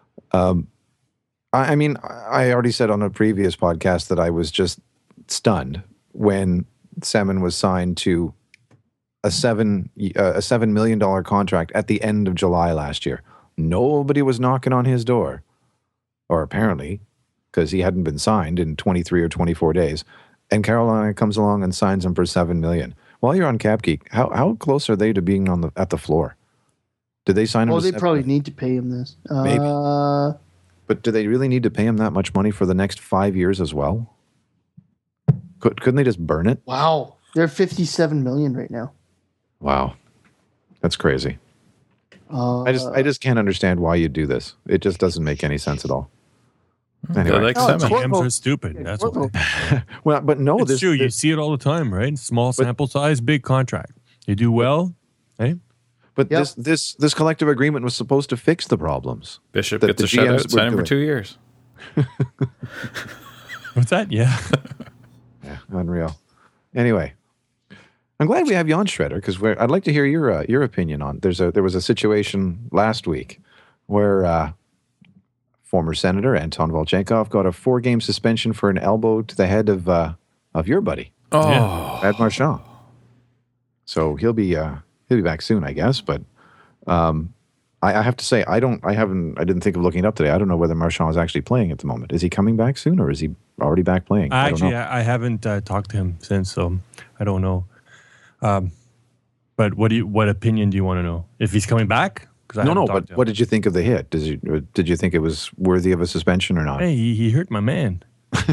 I mean, I already said on a previous podcast that I was just stunned when Semin was signed to a $7 million contract at the end of July last year. Nobody was knocking on his door, or apparently, because he hadn't been signed in 23 or 24 days. And Carolina comes along and signs him for $7 million. While you're on CapGeek, how close are they to being at the floor? Did they sign him? Well, they probably need to pay him this. Maybe. But do they really need to pay him that much money for the next 5 years as well? Couldn't they just burn it? Wow. They're $57 million right now. Wow. That's crazy. I just can't understand why you do this. It just doesn't make any sense at all. Anyway. GMs are stupid. That's why. Well, but no, it's true. You see it all the time, right? Small sample size, big contract. You do well, eh? But this collective agreement was supposed to fix the problems. Bishop gets a shutout, sign him for 2 years. What's that? Yeah. Yeah, unreal. Anyway, I'm glad we have Jan Shredder because I'd like to hear your opinion on. There was a situation last week where former Senator Anton Volchenkov got a 4-game suspension for an elbow to the head of your buddy, Brad Marchand. So he'll be back soon, I guess. But I have to say, I didn't think of looking it up today. I don't know whether Marchand is actually playing at the moment. Is he coming back soon, or is he already back playing? I haven't talked to him since, so I don't know. But what opinion do you want to know? If he's coming back? No. But what did you think of the hit? Did you think it was worthy of a suspension or not? Hey, he hurt my man.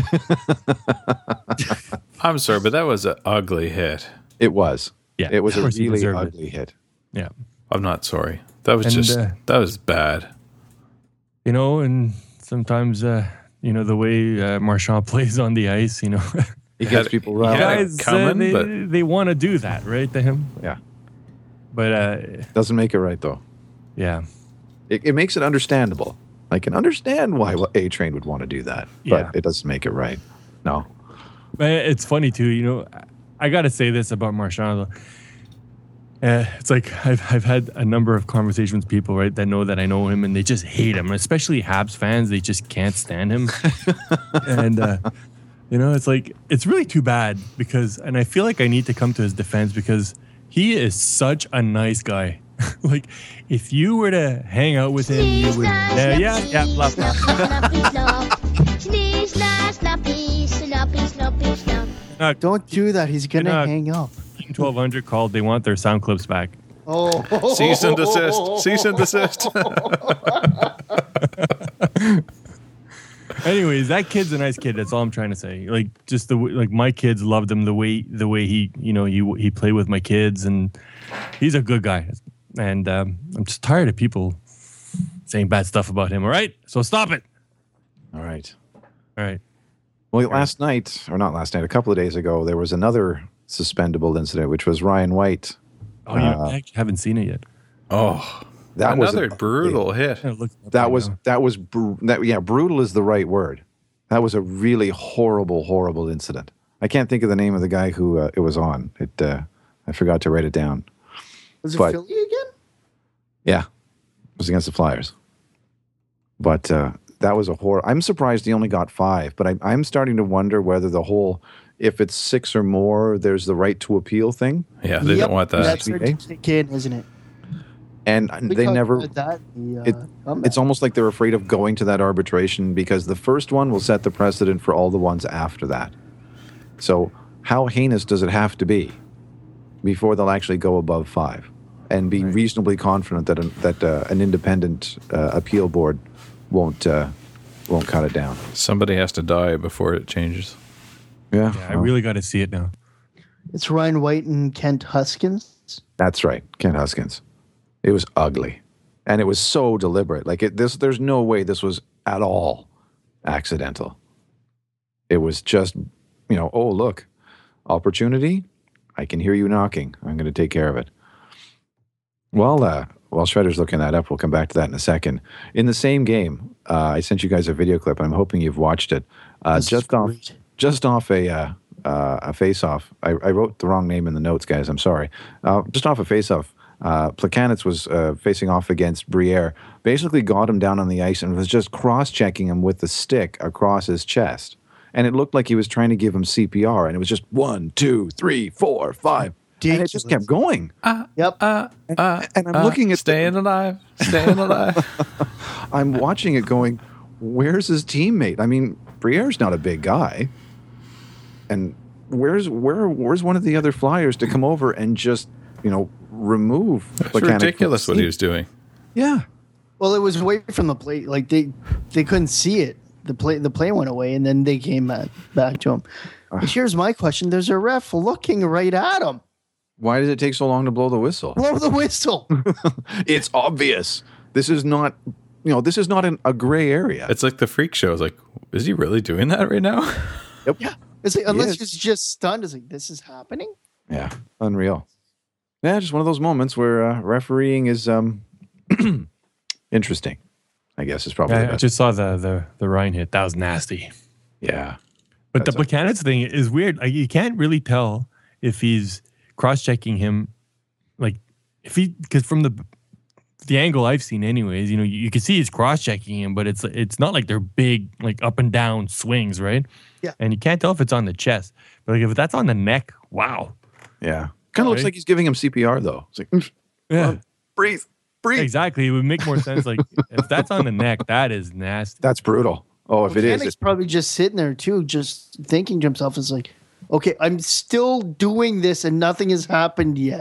I'm sorry, but that was an ugly hit. It was. Yeah, It was of a course he really deserved it. ugly hit. Yeah. I'm not sorry. That was that was bad. You know, and sometimes, the way Marchand plays on the ice, He gets people riled. Yeah. up. guys, coming, they want to do that, right, to him? Yeah. But, Doesn't make it right, though. yeah. It makes it understandable. I can understand why A-Train would want to do that, but Yeah. it doesn't make it right. No. But it's funny, too. I got to say this about Marchand, though. It's like I've had a number of conversations with people, right, that know that I know him, and they just hate him, especially Habs fans. They just can't stand him. And, it's like, it's really too bad and I feel like I need to come to his defense because he is such a nice guy. Like, if you were to hang out with him, you would, blah, blah. Don't do that. He's going to You're not- hang up. 1200 called. They want their sound clips back. Oh. Cease and desist. Cease and desist. Anyways, that kid's a nice kid. That's all I'm trying to say. Like, just my kids loved him the way he he played with my kids, and he's a good guy. And I'm just tired of people saying bad stuff about him. All right, so stop it. All right. All right. Well, a couple of days ago, there was another suspendable incident, which was Ryan White. Oh, I haven't seen it yet. Oh, That was another brutal hit. Brutal is the right word. That was a really horrible incident. I can't think of the name of the guy who it was on. I forgot to write it down. Was it But- Philly again? Yeah, it was against the Flyers. But that was a horror. I'm surprised he only got 5, but I'm starting to wonder whether the whole, if it's 6 or more, there's the right to appeal thing. Yeah, they don't want that. That's starting to kick in, isn't it? And We they talked never, about that in the, comeback. it's almost like they're afraid of going to that arbitration because the first one will set the precedent for all the ones after that. So how heinous does it have to be before they'll actually go above 5 and be reasonably confident that an independent appeal board won't cut it down? Somebody has to die before it changes. Yeah, Yeah, I really got to see it now. It's Ryan White and Kent Huskins. that's right, Kent Huskins. It was ugly, and it was so deliberate. Like there's no way this was at all accidental. It was just, oh look, opportunity. I can hear you knocking. I'm going to take care of it. Well, while Shredder's looking that up, we'll come back to that in a second. In the same game, I sent you guys a video clip, and I'm hoping you've watched it. This is great. Just off a face-off. I wrote the wrong name in the notes, guys. I'm sorry. Just off a face-off, Plekanec was facing off against Briere. Basically got him down on the ice and was just cross-checking him with the stick across his chest. And it looked like he was trying to give him CPR, and it was just 1, 2, 3, 4, 5. And it just kept going. Yep. And I'm looking at staying alive. I'm watching it going, where's his teammate? I mean, Briere's not a big guy. And where's one of the other Flyers to come over and just, remove It's Plekanec from ridiculous the what he scene? was doing. Yeah. Well, it was away from the plate. Like they couldn't see it. The play went away, and then they came back to him. But here's my question: there's a ref looking right at him. Why did it take so long to blow the whistle? Blow the whistle. It's obvious. This is not, a gray area. It's like the freak show. It's like, is he really doing that right now? Yeah. It's like, unless Yes. he's just stunned. It's like, this is happening? Yeah, unreal. Yeah, just one of those moments where refereeing is interesting, I guess is probably the I best. just saw the Ryan hit. That was nasty. Yeah. But the That's Plekanec thing is weird. Like, you can't really tell if he's cross-checking him, because from the angle I've seen, anyways, you can see he's cross-checking him, but it's not like they're big, like up and down swings, right? Yeah. And you can't tell if it's on the chest, but like if that's on the neck, wow. Yeah. Kind of looks Right. like he's giving him CPR, though. It's like, Yeah, breathe. exactly. It would make more sense. Like if that's on the neck, that is nasty. That's brutal. Oh, if it is. Mechanic's probably just sitting there too, just thinking to himself, "Is like, okay, I'm still doing this, and nothing has happened yet."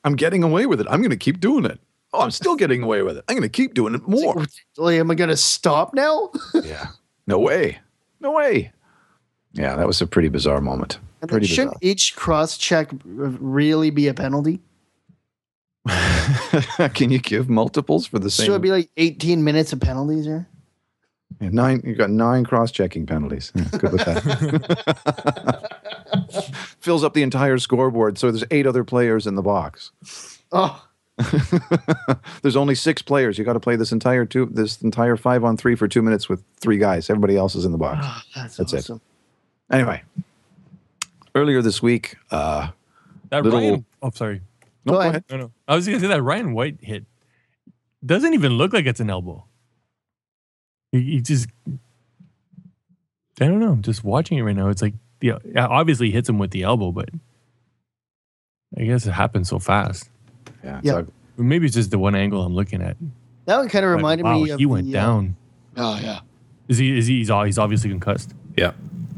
I'm getting away with it. I'm going to keep doing it. Oh, I'm still getting away with it. I'm going to keep doing it more. Like, am I going to stop now? Yeah. No way. No way. Yeah, that was a pretty bizarre moment. And Pretty shouldn't each cross check really be a penalty? bizarre. Can you give multiples for the same? Should it be like 18 minutes of penalties here? Yeah, 9. You got 9 cross-checking penalties. Yeah, good with that. Fills up the entire scoreboard. So there's 8 other players in the box. Oh, There's only 6 players. You got to play this entire 5-on-3 for 2 minutes with 3 guys. Everybody else is in the box. that's That's awesome. it. Anyway, earlier this week, That Little- Ryan. Oh, sorry. no, Go go ahead. ahead. No. I was going to say that Ryan White hit doesn't even look like it's an elbow. He just, I don't know. I'm just watching it right now. It's like, obviously he hits him with the elbow, but I guess it happens so fast. Yeah. Yeah. So Maybe it's just the one angle I'm looking at. That one kind of Like, reminded wow, me of he went the, down. Oh, yeah. He's obviously concussed. Yeah.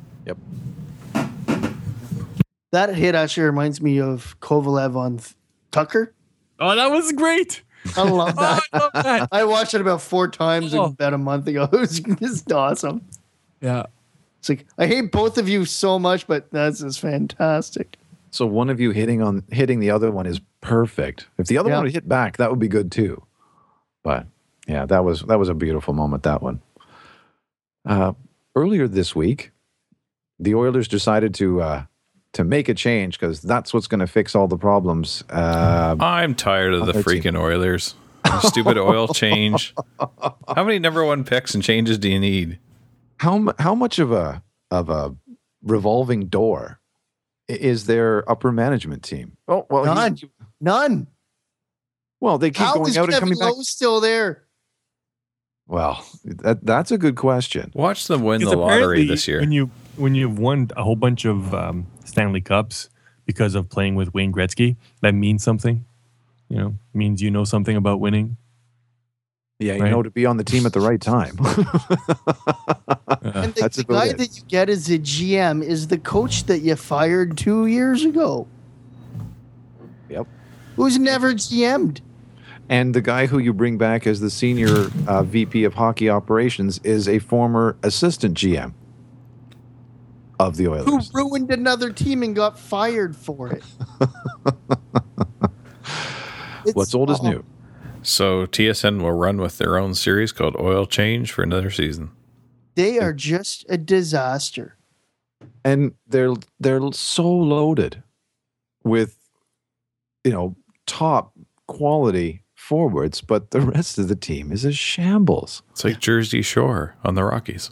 That hit actually reminds me of Kovalev on Tucker. Oh, that was great. I love Oh, that. I love that. I watched it about 4 times Oh. about a month ago. It was just awesome. Yeah. It's like, I hate both of you so much, but that's just fantastic. So one of you hitting the other one is perfect. If the other Yeah. one would hit back, that would be good too. But yeah, that was a beautiful moment. That one. Earlier this week, the Oilers decided to make a change because that's what's going to fix all the problems. I'm tired of the Let's see. freaking Oilers. Stupid oil change. How many number 1 picks and changes do you need? How much of a revolving door is their upper management team? Oh well, None. None. well they keep How going is out and Kevin coming back. Lowe still there? Well, that's a good question. Watch them win Because the lottery apparently this year. When you've won a whole bunch of Stanley Cups because of playing with Wayne Gretzky, that means something. Means you know something about winning. Yeah, you Right. know, to be on the team at the right time. And That's the about guy it. that you get as a GM is the coach that you fired 2 years ago, Yep. who's never GM'd. And the guy who you bring back as the senior VP of hockey operations is a former assistant GM of the Who Oilers. ruined another team and got fired for it. What's old is new. So TSN will run with their own series called Oil Change for another season. They are just a disaster. And they're so loaded with, top quality forwards, but the rest of the team is a shambles. It's like Jersey Shore on the Rockies.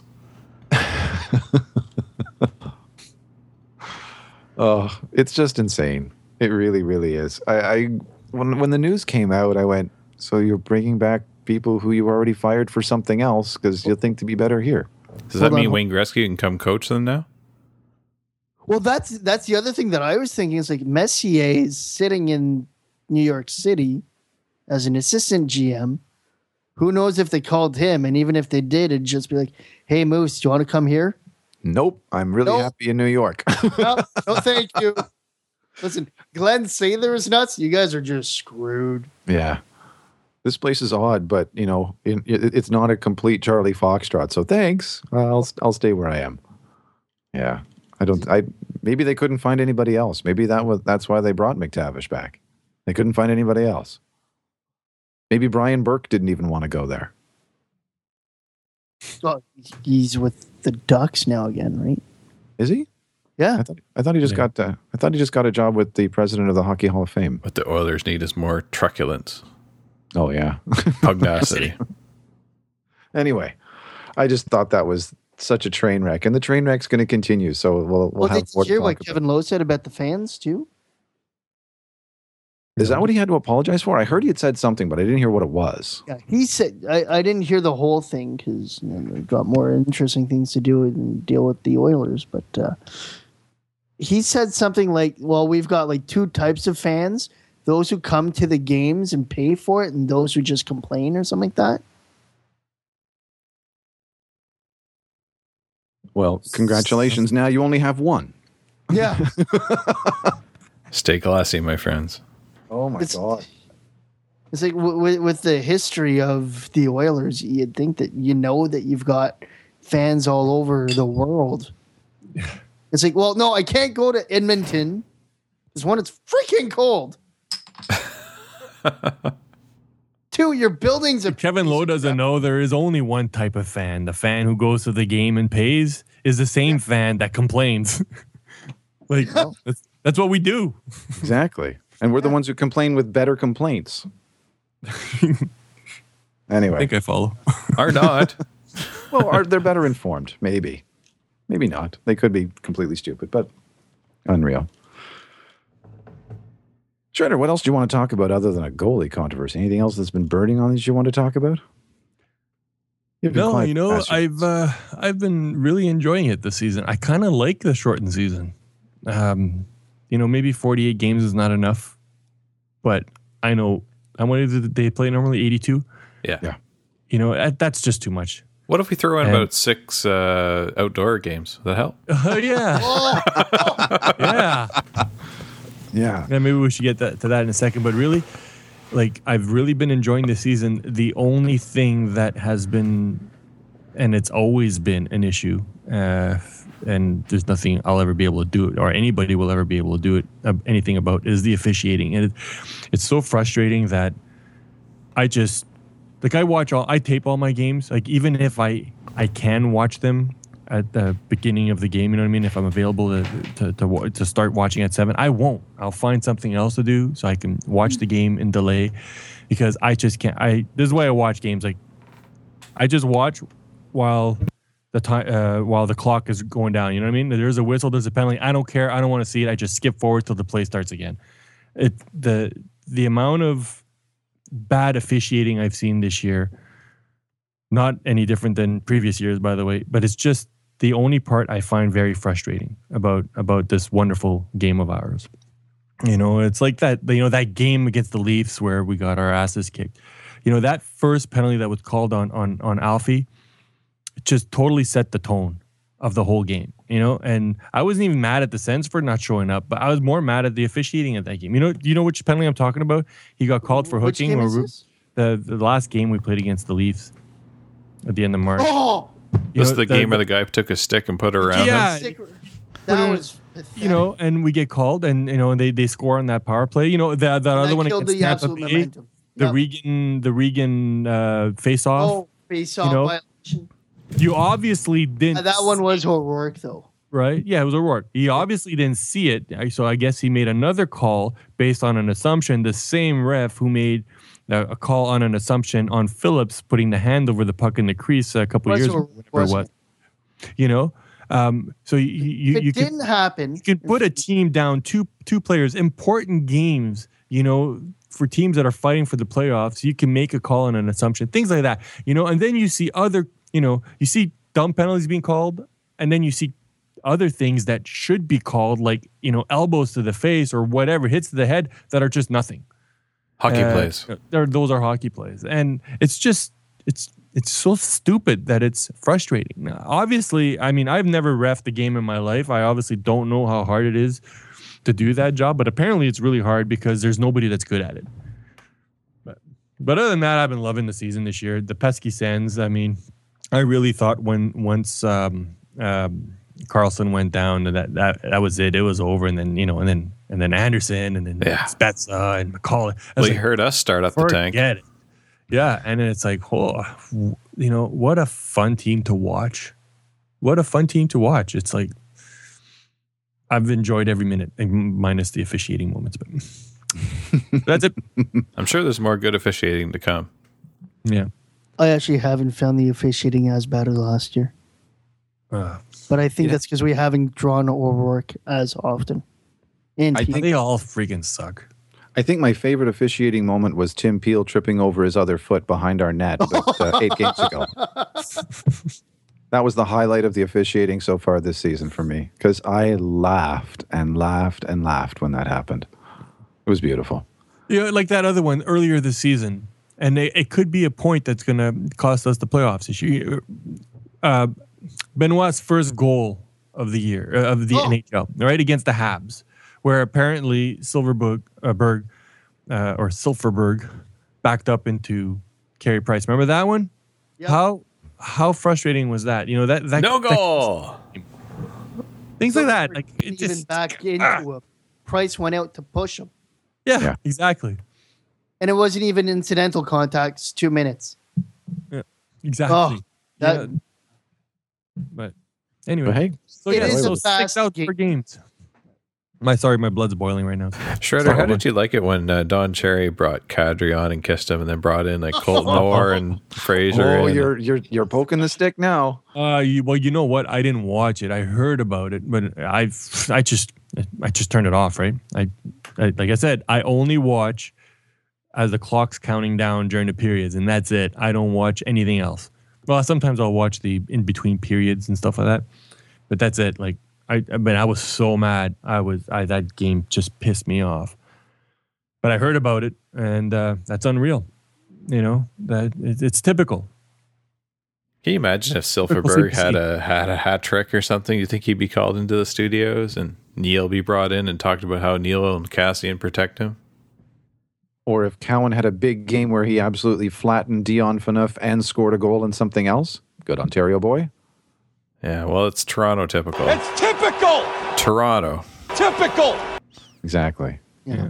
Oh, it's just insane. It really, really is. When the news came out, I went, so you're bringing back people who you already fired for something else because you think to be better here. Does that Hold mean on. Wayne Gretzky can come coach them now? Well, that's the other thing that I was thinking is like Messier is sitting in New York City as an assistant GM. Who knows if they called him, and even if they did, it'd just be like, "Hey, Moose, do you want to come here?" Nope, I'm really Nope. happy in New York. No, no, thank you. Listen, Glenn Sather is nuts. You guys are just screwed. Yeah. This place is odd, but, it's not a complete Charlie Foxtrot. So thanks. I'll stay where I am. Yeah. Maybe they couldn't find anybody else. Maybe that's why they brought McTavish back. They couldn't find anybody else. Maybe Brian Burke didn't even want to go there. Well, he's with the Ducks now again, right? Is he? Yeah. I thought he just got a job with the president of the Hockey Hall of Fame. What the Oilers need is more truculence, Oh yeah. pugnacity. Anyway, I just thought that was such a train wreck, and the train wreck's going to continue. So we'll Well, have did you more to hear talk what about. Kevin Lowe said about the fans too? Is that what he had to apologize for? I heard he had said something, but I didn't hear what it was. Yeah, he said I didn't hear the whole thing because they've got more interesting things to do and deal with the Oilers. But he said something like, "Well, we've got like 2 types of fans: those who come to the games and pay for it, and those who just complain," or something like that. Well, congratulations. Now you only have one. Yeah, Stay classy, my friends. Oh my God. It's like with the history of the Oilers, you'd think that that you've got fans all over the world. It's like, well, no, I can't go to Edmonton because one, it's freaking cold. Two, your buildings are. Kevin Lowe doesn't know there is only one type of fan. The fan who goes to the game and pays is the same fan that complains. That's what we do. Exactly. And we're the ones who complain with better complaints. Anyway. I think I follow. Or not. Well, they're better informed. Maybe. Maybe not. They could be completely stupid, but unreal. Shredder, what else do you want to talk about other than a goalie controversy? Anything else that's been burning on that you want to talk about? No, I've been really enjoying it this season. I kind of like the shortened season. Maybe 48 games is not enough, but I know how many did they play normally? 82. Yeah. That's just too much. What if we throw in about 6 outdoor games? Would that help? Yeah. Yeah. Yeah. Maybe we should get to that in a second. But really, I've really been enjoying this season. The only thing that has been, and it's always been an issue, and there's nothing I'll ever be able to do it, or anybody will ever be able to do it, anything about, is the officiating. And it's so frustrating that I just, I tape all my games. Even if I can watch them at the beginning of the game, you know what I mean? If I'm available to start watching at 7, I won't. I'll find something else to do so I can watch the game in delay, because I just can't. This is why I watch games. I just watch while the clock is going down. You know what I mean? There's a whistle, there's a penalty. I don't care. I don't want to see it. I just skip forward till the play starts again. The amount of bad officiating I've seen this year, not any different than previous years, by the way, but it's just the only part I find very frustrating about this wonderful game of ours. It's like that game against the Leafs where we got our asses kicked. That first penalty that was called on Alfie just totally set the tone of the whole game, and I wasn't even mad at the Sens for not showing up, but I was more mad at the officiating of that game. You know which penalty I'm talking about? He got called for hooking. Which game is this? The last game we played against the Leafs at the end of March. Oh! This is the game where the guy took a stick and put it around him? That was pathetic. And we get called, and they score on that power play. That other one killed against the Tampa absolute Bay, momentum. the Regan face-off. Oh, face-off violation. You obviously didn't. That one was O'Rourke, though. Right? Yeah, it was O'Rourke. He obviously didn't see it, so I guess he made another call based on an assumption. The same ref who made a call on an assumption on Phillips putting the hand over the puck in the crease a couple years ago, whatever it was. So you didn't happen. You can put a team down two players, important games, for teams that are fighting for the playoffs. You can make a call on an assumption, things like that, and then you see other, you see dumb penalties being called, and then you see other things that should be called, like, elbows to the face or whatever, hits to the head, that are just nothing. Hockey plays. Those are hockey plays. And it's just, it's so stupid that it's frustrating. Now, obviously, I've never reffed a game in my life. I obviously don't know how hard it is to do that job, but apparently it's really hard because there's nobody that's good at it. But other than that, I've been loving the season this year. The pesky Sens, I really thought once Carlson went down, that was it. It was over, and then and then Anderson, and then Spezza and McCall. Well, you heard us start up the tank. Get it. Yeah, and then it's like, what a fun team to watch. What a fun team to watch. It's like, I've enjoyed every minute, minus the officiating moments, but that's it. I'm sure there's more good officiating to come. Yeah. I actually haven't found the officiating as bad as last year. But I think that's because we haven't drawn O'Rourke as often. I think they all freaking suck. I think my favorite officiating moment was Tim Peel tripping over his other foot behind our net about 8 games ago. That was the highlight of the officiating so far this season for me, because I laughed and laughed and laughed when that happened. It was beautiful. Like that other one earlier this season, and it could be a point that's going to cost us the playoffs this year. Benoit's first goal of the year, of the NHL, right, against the Habs, where apparently Silverberg or Silfverberg backed up into Carey Price. Remember that one? Yep. How frustrating was that? You know that No goal. things like that. Like it Even just back into a Price went out to push him, yeah, exactly. and it wasn't even incidental contact. It's 2 minutes. Exactly. Oh, that But anyway, But hey, so it yeah, is so a 6 fast outs game. for games. My blood's boiling right now. Shredder, how did you like it when Don Cherry brought Kadri on and kissed him, and then brought in like Colton Orr and Fraser? oh, and, you're poking the stick now. Well, you know what? I didn't watch it. I heard about it, but I just turned it off. Right? I like I said, I only watch as the clock's counting down during the periods, and that's it. I don't watch anything else. Well, sometimes I'll watch the in between periods and stuff like that, but that's it. Like I was so mad. That game just pissed me off. But I heard about it, and that's unreal. You know that it's typical. Can you imagine if Silfverberg had a hat trick or something? You think he'd be called into the studios and Neil be brought in and talked about how Neil and Cassian protect him? Or if Cowan had a big game where he absolutely flattened Dion Phaneuf and scored a goal in something else. Good Ontario boy. Yeah, well, it's Toronto typical. It's typical. Toronto. Typical. Exactly. Yeah.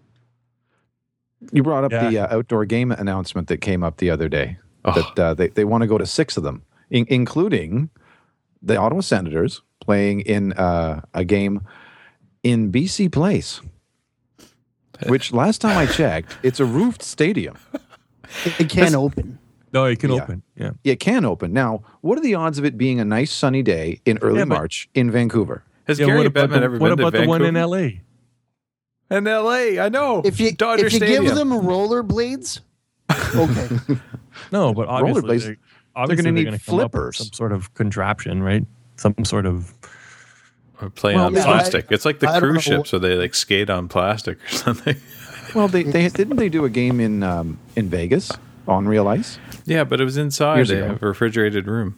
You brought up Yeah. the outdoor game announcement that came up the other day. Oh. That they want to go to 6 of them, including the Ottawa Senators playing in a game in BC Place, which last time I checked, it's a roofed stadium. it can open. No, it can Yeah. open. Yeah. It can open. Now, what are the odds of it being a nice sunny day in early Yeah, but- March in Vancouver? Has Yeah, Gary what about Bettman ever what been to about the Vancouver? one in LA? In LA, I know. If you Dodger Stadium. give them rollerblades, okay. No, but obviously Rollerblades, they're gonna need gonna come up with flippers. some sort of contraption, right? Some sort of Or playing Well, on yeah, plastic. It's like the I don't cruise know. ships where they like skate on plastic or something. Well, they didn't they do a game in Vegas on real ice? Yeah, but it was inside. Years They ago. have a refrigerated room.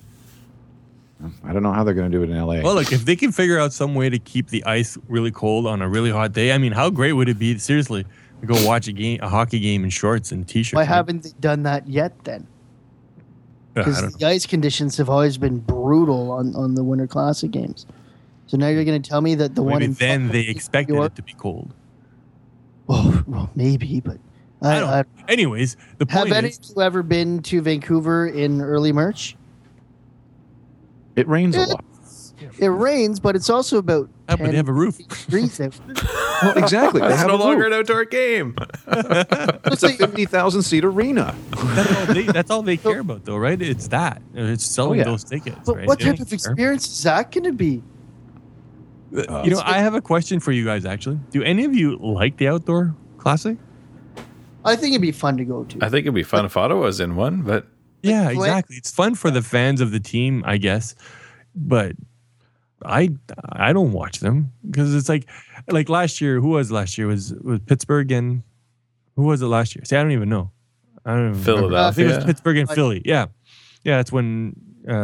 I don't know how they're going to do it in LA. well, like if they can figure out some way to keep the ice really cold on a really hot day, I mean, how great would it be? Seriously, to go watch a hockey game in shorts and t-shirts. Why right? haven't they done that yet then? I Because don't know. the ice conditions have always been brutal on the Winter Classic games. So now you're going to tell me that the one Maybe in then they Buffalo, expected New York- it to be cold. Oh, well, maybe, but I don't. Anyways, the have point any is, of you ever been to Vancouver in early March? It rains a lot. It rains, but it's also about but they have a roof. degrees out. Well, exactly. They It's have no a longer roof. an outdoor game. It's a 50,000 seat arena. That's all they care about, though, right? It's that. It's selling yeah. those tickets. But right? what They type don't of care. experience is that going to be? You know, I have a question for you guys, actually. Do any of you like the outdoor classic? I think it'd be fun to go to. I think it'd be fun if Ottawa was in one, but Yeah, Like, exactly. It's fun for the fans of the team, I guess. But I don't watch them because it's like last year. Who was last year? Was Pittsburgh and who was it last year? See, I don't even know. I don't even remember. I think it was Philadelphia. Pittsburgh and Philly. Yeah, that's when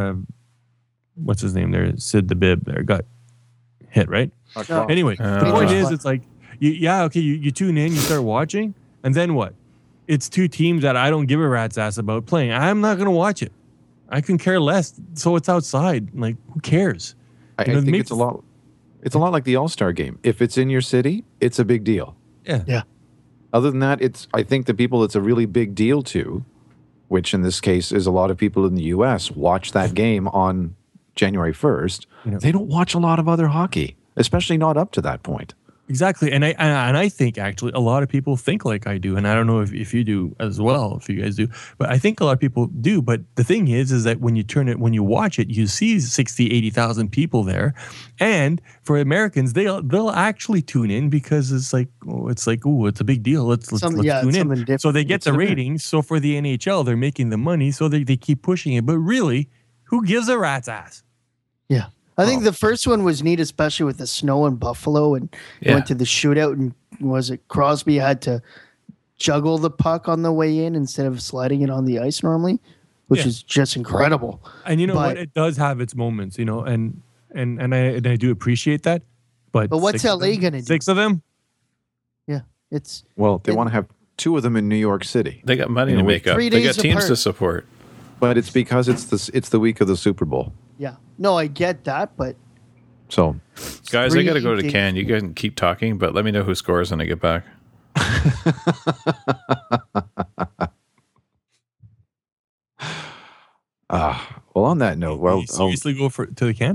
what's his name there? Sid the Bib there got hit, right? No. Anyway, the Oh. point is, it's like, you tune in, you start watching, and then what? It's two teams that I don't give a rat's ass about playing. I'm not going to watch it. I can care less. So it's outside. Like, who cares? I You know, think maybe- it's a lot. It's a lot like the All-Star game. If it's in your city, it's a big deal. Yeah. Other than that, I think the people it's a really big deal to, which in this case is a lot of people in the U.S. watch that game on January 1st. You know. They don't watch a lot of other hockey, especially not up to that point. Exactly. And I think actually a lot of people think like I do. And I don't know if you do as well, if you guys do, but I think a lot of people do. But the thing is that when you watch it, you see 60, 80,000 people there. And for Americans, they'll actually tune in because it's like, it's a big deal. Let's Something- tune yeah, it's something in. different. So they get It's the different. ratings. So for the NHL, they're making the money. So they keep pushing it. But really, who gives a rat's ass? Yeah. I think the first one was neat, especially with the snow in Buffalo, and Yeah. went to the shootout. And was it Crosby had to juggle the puck on the way in instead of sliding it on the ice normally, which Yeah. is just incredible. And you know But- what? It does have its moments, you know, and I do appreciate that. But But what's six of LA them- gonna do? 6 of them? It's Well, they want to have 2 of them in New York City. They got money to make up. 3 They got days teams apart. to support. But it's because it's the week of the Super Bowl. yeah. No, I get that, but So Guys, I got to 3 go to days- Cannes. You can keep talking, but let me know who scores when I get back. well, on that note, well, You seriously go to the can?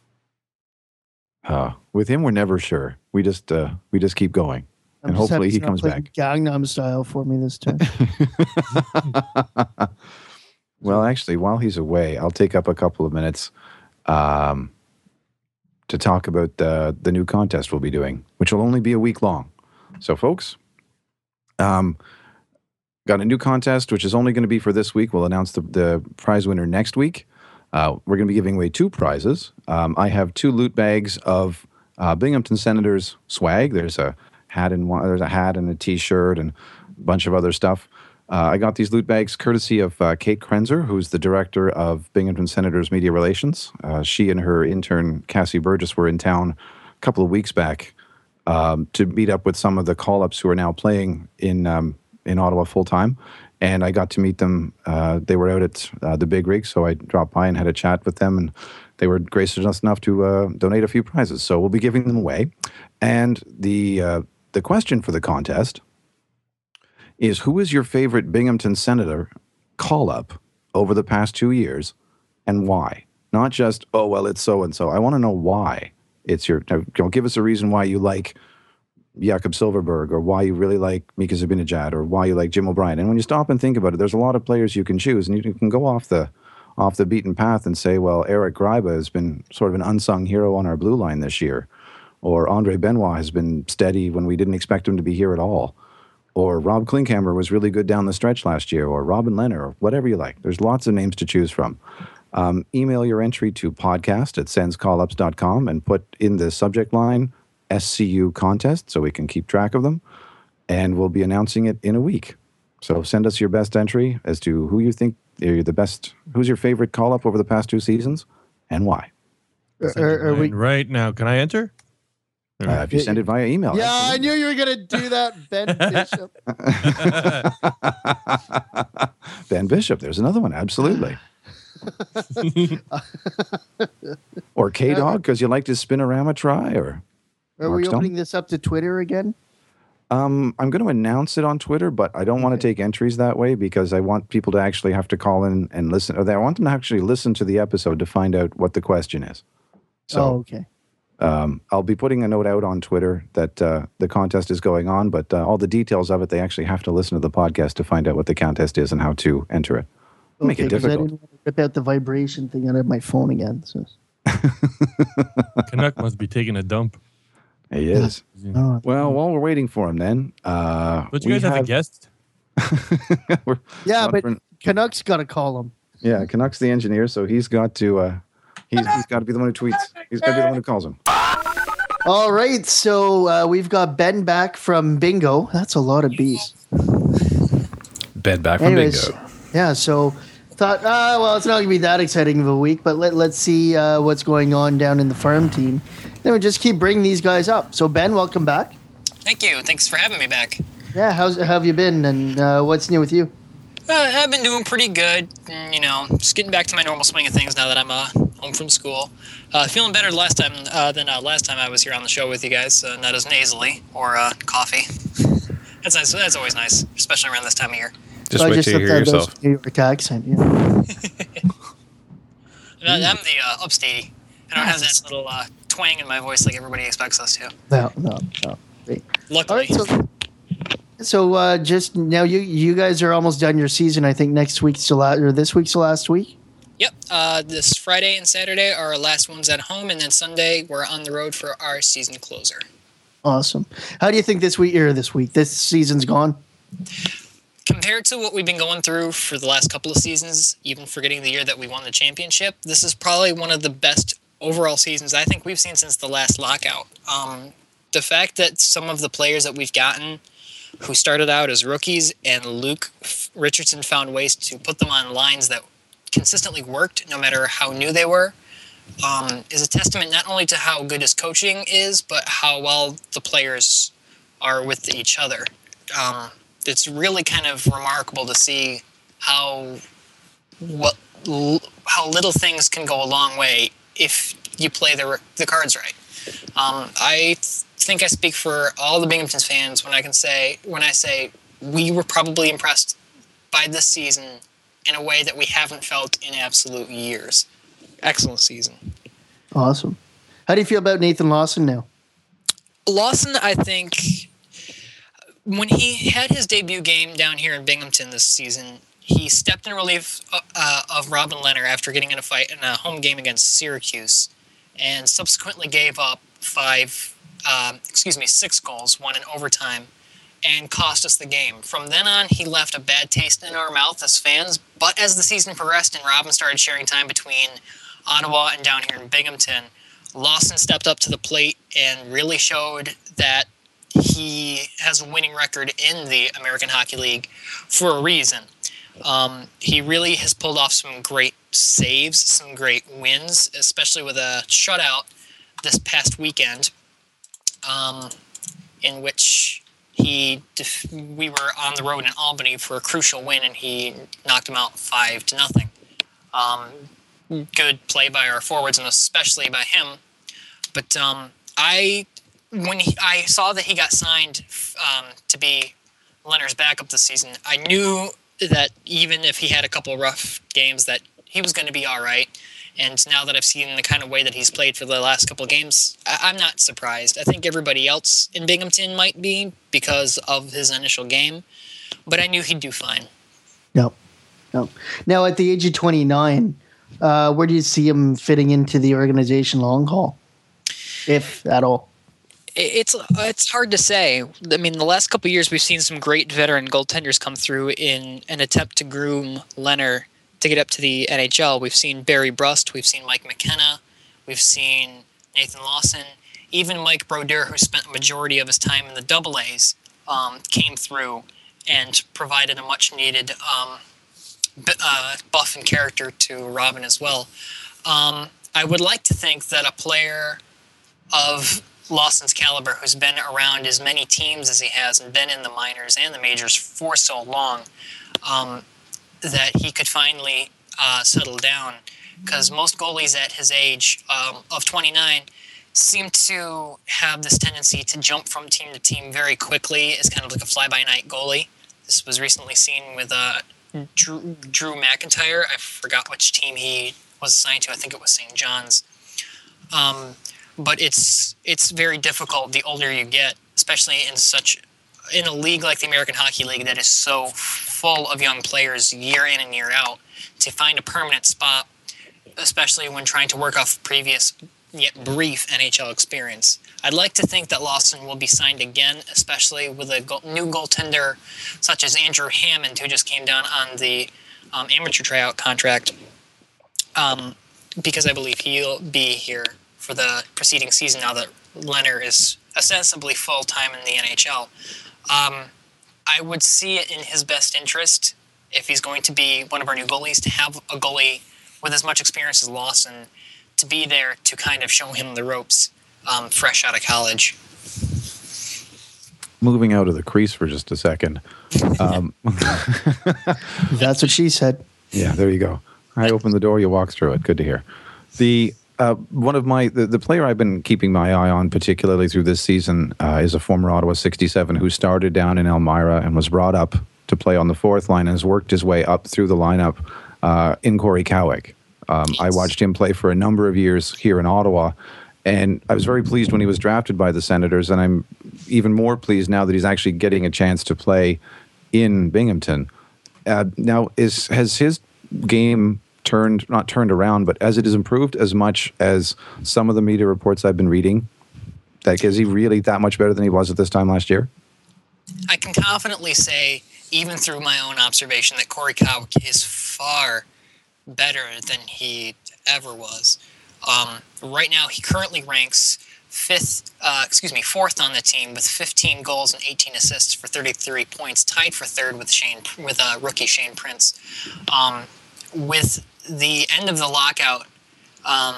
with him, we're never sure. We just keep going, I'm and just hopefully happy he it's not comes playing back. Gangnam Style for me this time. Well, actually, while he's away, I'll take up a couple of minutes to talk about the new contest we'll be doing, which will only be a week long. So, folks, got a new contest, which is only going to be for this week. We'll announce the prize winner next week. We're going to be giving away 2 prizes. I have 2 loot bags of Binghamton Senators swag. There's a hat and a T-shirt and a bunch of other stuff. I got these loot bags courtesy of Kate Krenzer, who's the director of Binghamton Senators Media Relations. She and her intern, Cassie Burgess, were in town a couple of weeks back to meet up with some of the call-ups who are now playing in Ottawa full-time. And I got to meet them. They were out at the Big Rig, so I dropped by and had a chat with them, and they were gracious enough to donate a few prizes. So we'll be giving them away. And the question for the contest is, who is your favorite Binghamton Senator call-up over the past 2 years, and why? Not just, oh, well, it's so-and-so. I want to know why it's your... Give us a reason why you like Jakob Silverberg, or why you really like Mika Zibanejad, or why you like Jim O'Brien. And when you stop and think about it, there's a lot of players you can choose, and you can go off the beaten path and say, well, Eric Greiba has been sort of an unsung hero on our blue line this year, or Andre Benoit has been steady when we didn't expect him to be here at all, or Rob Klinkhammer was really good down the stretch last year, or Robin Leonard, or whatever you like. There's lots of names to choose from. Email your entry to podcast@senscallups.com and put in the subject line SCU contest so we can keep track of them, and we'll be announcing it in a week. So send us your best entry as to who you think are the best, who's your favorite call-up over the past 2 seasons, and why. Are we? Right now, can I enter? If you send it via email. Yeah, I knew you were gonna do that, Ben Bishop. Ben Bishop, there's another one, absolutely. Or K-Dog, because you like to Spinorama try, or... Are Mark we Stone? opening this up to Twitter again? I'm going to announce it on Twitter, but I don't want to take entries that way because I want people to actually have to call in and listen. Or I want them to actually listen to the episode to find out what the question is. So okay. I'll be putting a note out on Twitter that the contest is going on, but all the details of it, they actually have to listen to the podcast to find out what the contest is and how to enter it. Make it 'cause I difficult. didn't want to rip out the vibration thing out of my phone again. So. Canuck must be taking a dump. He is. Oh, Well, while we're waiting for him then, Don't you guys have a guest? we're- yeah, but Conference- Canucks got to call him. Yeah, Canuck's the engineer, so he's got to he's got to be the one who tweets. He's got to be the one who calls him. All right, so we've got Ben back from Bingo. That's a lot of bees. Bed back from Anyways, Bingo. yeah, so thought, well, it's not going to be that exciting of a week, but let's see what's going on down in the farm team. Then we just keep bringing these guys up. So, Ben, welcome back. Thank you. Thanks for having me back. Yeah, how have you been, and what's new with you? I've been doing pretty good. Just getting back to my normal swing of things now that I'm home from school. Feeling better last time than last time I was here on the show with you guys. Not as nasally or coffee. That's nice. That's always nice, especially around this time of year. Just I wait just till you looked hear at those yourself. New York accent. Yeah. I'm the upstatey. I don't have that little twang in my voice like everybody expects us to. No. Wait. All Luckily. right, so just now, you guys are almost done your season. I think next week's this week's the last week. Yep. This Friday and Saturday are our last ones at home, and then Sunday we're on the road for our season closer. Awesome. How do you think this season's gone? Compared to what we've been going through for the last couple of seasons, even forgetting the year that we won the championship, this is probably one of the best overall seasons I think we've seen since the last lockout. The fact that some of the players that we've gotten who started out as rookies and Luke Richardson found ways to put them on lines that consistently worked no matter how new they were is a testament not only to how good his coaching is, but how well the players are with each other. It's really kind of remarkable to see how little things can go a long way if you play the cards right. I think I speak for all the Binghamton fans when I say we were probably impressed by this season in a way that we haven't felt in absolute years. Excellent season. Awesome. How do you feel about Nathan Lawson now? Lawson, I think, when he had his debut game down here in Binghamton this season, he stepped in relief of Robin Lehner after getting in a fight in a home game against Syracuse, and subsequently gave up 6 goals, one in overtime, and cost us the game. From then on, he left a bad taste in our mouth as fans, but as the season progressed and Robin started sharing time between Ottawa and down here in Binghamton, Lawson stepped up to the plate and really showed that he has a winning record in the American Hockey League for a reason. He really has pulled off some great saves, some great wins, especially with a shutout this past weekend, in which we were on the road in Albany for a crucial win, and he knocked him out 5-0. Good play by our forwards, and especially by him. But when I saw that he got signed to be Lehner's backup this season, I knew that even if he had a couple rough games, that he was going to be all right. And now that I've seen the kind of way that he's played for the last couple of games, I'm not surprised. I think everybody else in Binghamton might be because of his initial game, but I knew he'd do fine. No. Now, at the age of 29, where do you see him fitting into the organization long haul, if at all? It's hard to say. I mean, the last couple of years, we've seen some great veteran goaltenders come through in an attempt to groom Lehner to get up to the NHL. We've seen Barry Brust, we've seen Mike McKenna, we've seen Nathan Lawson, even Mike Brodeur, who spent a majority of his time in the AA-A's, came through and provided a much-needed buff and character to Robin as well. I would like to think that a player of Lawson's caliber, who's been around as many teams as he has and been in the minors and the majors for so long, that he could finally settle down. Because most goalies at his age of 29 seem to have this tendency to jump from team to team very quickly as kind of like a fly-by-night goalie. This was recently seen with Drew McIntyre. I forgot which team he was assigned to. I think it was St. John's. But it's very difficult the older you get, especially in a league like the American Hockey League that is so full of young players year in and year out, to find a permanent spot, especially when trying to work off previous yet brief NHL experience. I'd like to think that Lawson will be signed again, especially with a new goaltender such as Andrew Hammond, who just came down on the amateur tryout contract, because I believe he'll be here for the preceding season now that Lehner is ostensibly full-time in the NHL. I would see it in his best interest, if he's going to be one of our new goalies, to have a goalie with as much experience as Lawson to be there to kind of show him the ropes fresh out of college. Moving out of the crease for just a second. That's what she said. Yeah, there you go. I opened the door, you walk through it. Good to hear. One of the player I've been keeping my eye on, particularly through this season, is a former Ottawa 67 who started down in Elmira and was brought up to play on the fourth line and has worked his way up through the lineup in Corey Cowick. Yes. I watched him play for a number of years here in Ottawa, and I was very pleased when he was drafted by the Senators, and I'm even more pleased now that he's actually getting a chance to play in Binghamton. Now, has his game not turned around, but as it has improved as much as some of the media reports I've been reading? Like, is he really that much better than he was at this time last year? I can confidently say, even through my own observation, that Corey Cowick is far better than he ever was. Right now, he currently ranks fourth on the team with 15 goals and 18 assists for 33 points, tied for third with rookie Shane Prince. With the end of the lockout,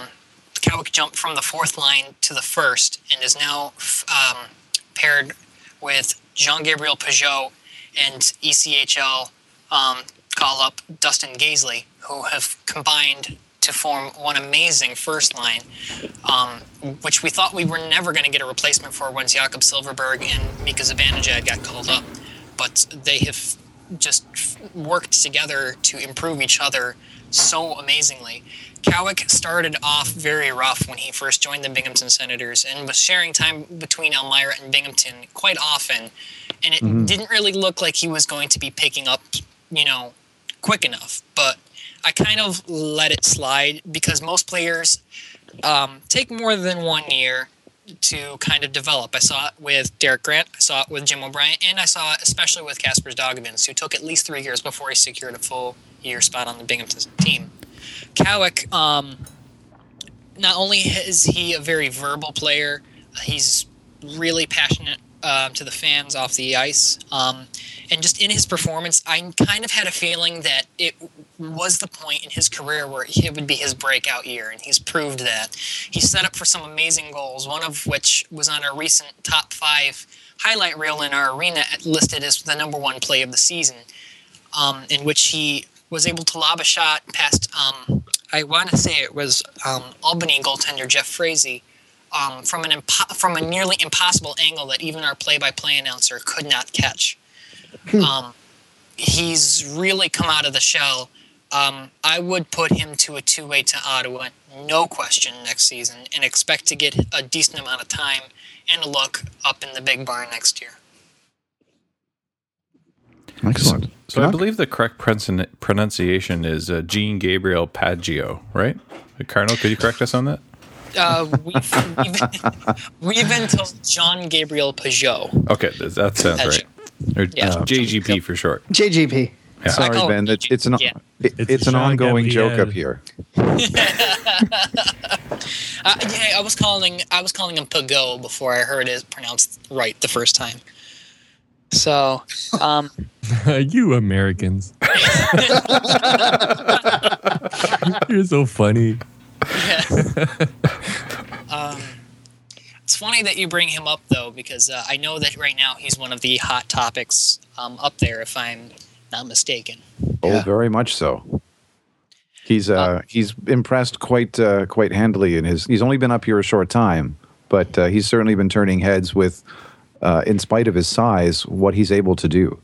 Cowick jumped from the fourth line to the first and is now paired with Jean-Gabriel Pageau and ECHL call-up Dustin Gaisley, who have combined to form one amazing first line, which we thought we were never going to get a replacement for once Jakob Silverberg and Mika Zibanejad got called up. But they have just worked together to improve each other so amazingly. Cowick started off very rough when he first joined the Binghamton Senators and was sharing time between Elmira and Binghamton quite often, and it didn't really look like he was going to be picking up, quick enough. But I kind of let it slide because most players take more than 1 year to kind of develop. I saw it with Derek Grant, I saw it with Jim O'Brien, and I saw it especially with Kasper Dogevins, who took at least 3 years before he secured a full year spot on the Binghamton team. Cowick, not only is he a very verbal player, he's really passionate to the fans off the ice. And just in his performance, I kind of had a feeling that it was the point in his career where it would be his breakout year, and he's proved that. He's set up for some amazing goals, one of which was on our recent top 5 highlight reel in our arena, listed as the number 1 play of the season, in which he was able to lob a shot past, I want to say it was Albany goaltender Jeff Frazee, from a nearly impossible angle that even our play-by-play announcer could not catch. He's really come out of the shell. I would put him to a 2-way to Ottawa, no question, next season, and expect to get a decent amount of time and a look up in the big barn next year. Excellent. So I believe the correct pronunciation is Jean-Gabriel Pageau, right? Carnal, could you correct us on that? We've been told Jean-Gabriel Pageau. Okay, that sounds right. Or JGP for short. JGP. Yeah. Sorry, Ben. It's an ongoing joke up here. I was calling him Pageau before I heard it pronounced right the first time. So, you Americans, you're so funny. It's funny that you bring him up, though, because I know that right now he's one of the hot topics up there, if I'm not mistaken. Oh, very much so. He's impressed quite handily in his. He's only been up here a short time, but he's certainly been turning heads with, in spite of his size, what he's able to do.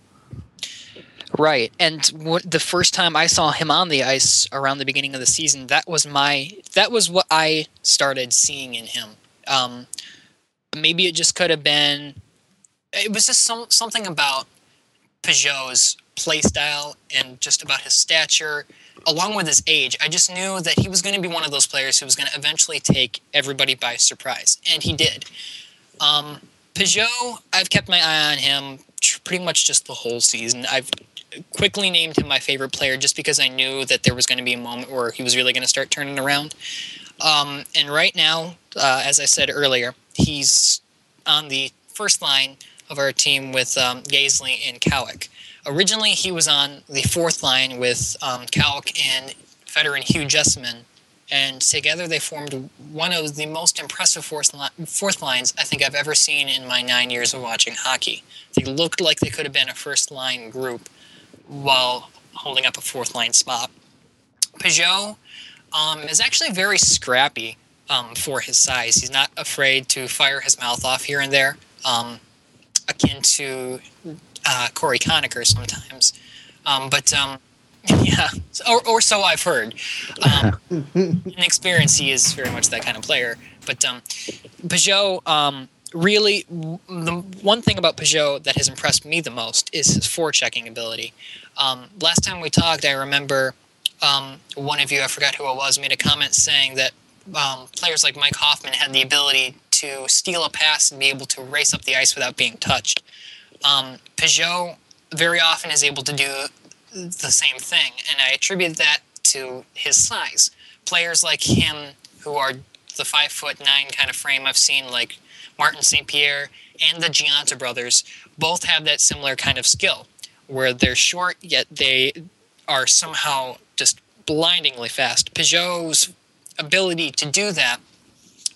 Right, and the first time I saw him on the ice around the beginning of the season, that was what I started seeing in him. Maybe it just could have been. It was just something about Pageau's play style and just about his stature, along with his age. I just knew that he was going to be one of those players who was going to eventually take everybody by surprise, and he did. Pageau, I've kept my eye on him pretty much just the whole season. I've quickly named him my favorite player just because I knew that there was going to be a moment where he was really going to start turning around. And right now, as I said earlier, he's on the first line of our team with Gaisley and Cowick. Originally, he was on the fourth line with Cowick and veteran Hugh Jessamine, and together they formed one of the most impressive fourth lines I think I've ever seen in my 9 years of watching hockey. They looked like they could have been a first-line group while holding up a fourth-line spot. Pageau is actually very scrappy for his size. He's not afraid to fire his mouth off here and there, akin to Corey Conacher sometimes. Yeah, or so I've heard. In experience, he is very much that kind of player. But Pageau, really, the one thing about Pageau that has impressed me the most is his forechecking ability. Last time we talked, I remember one of you, I forgot who it was, made a comment saying that players like Mike Hoffman had the ability to steal a pass and be able to race up the ice without being touched. Pageau very often is able to do the same thing, and I attribute that to his size. Players like him, who are the 5'9" kind of frame I've seen, like Martin St. Pierre and the Gianta brothers, both have that similar kind of skill, where they're short, yet they are somehow just blindingly fast. Pageau's ability to do that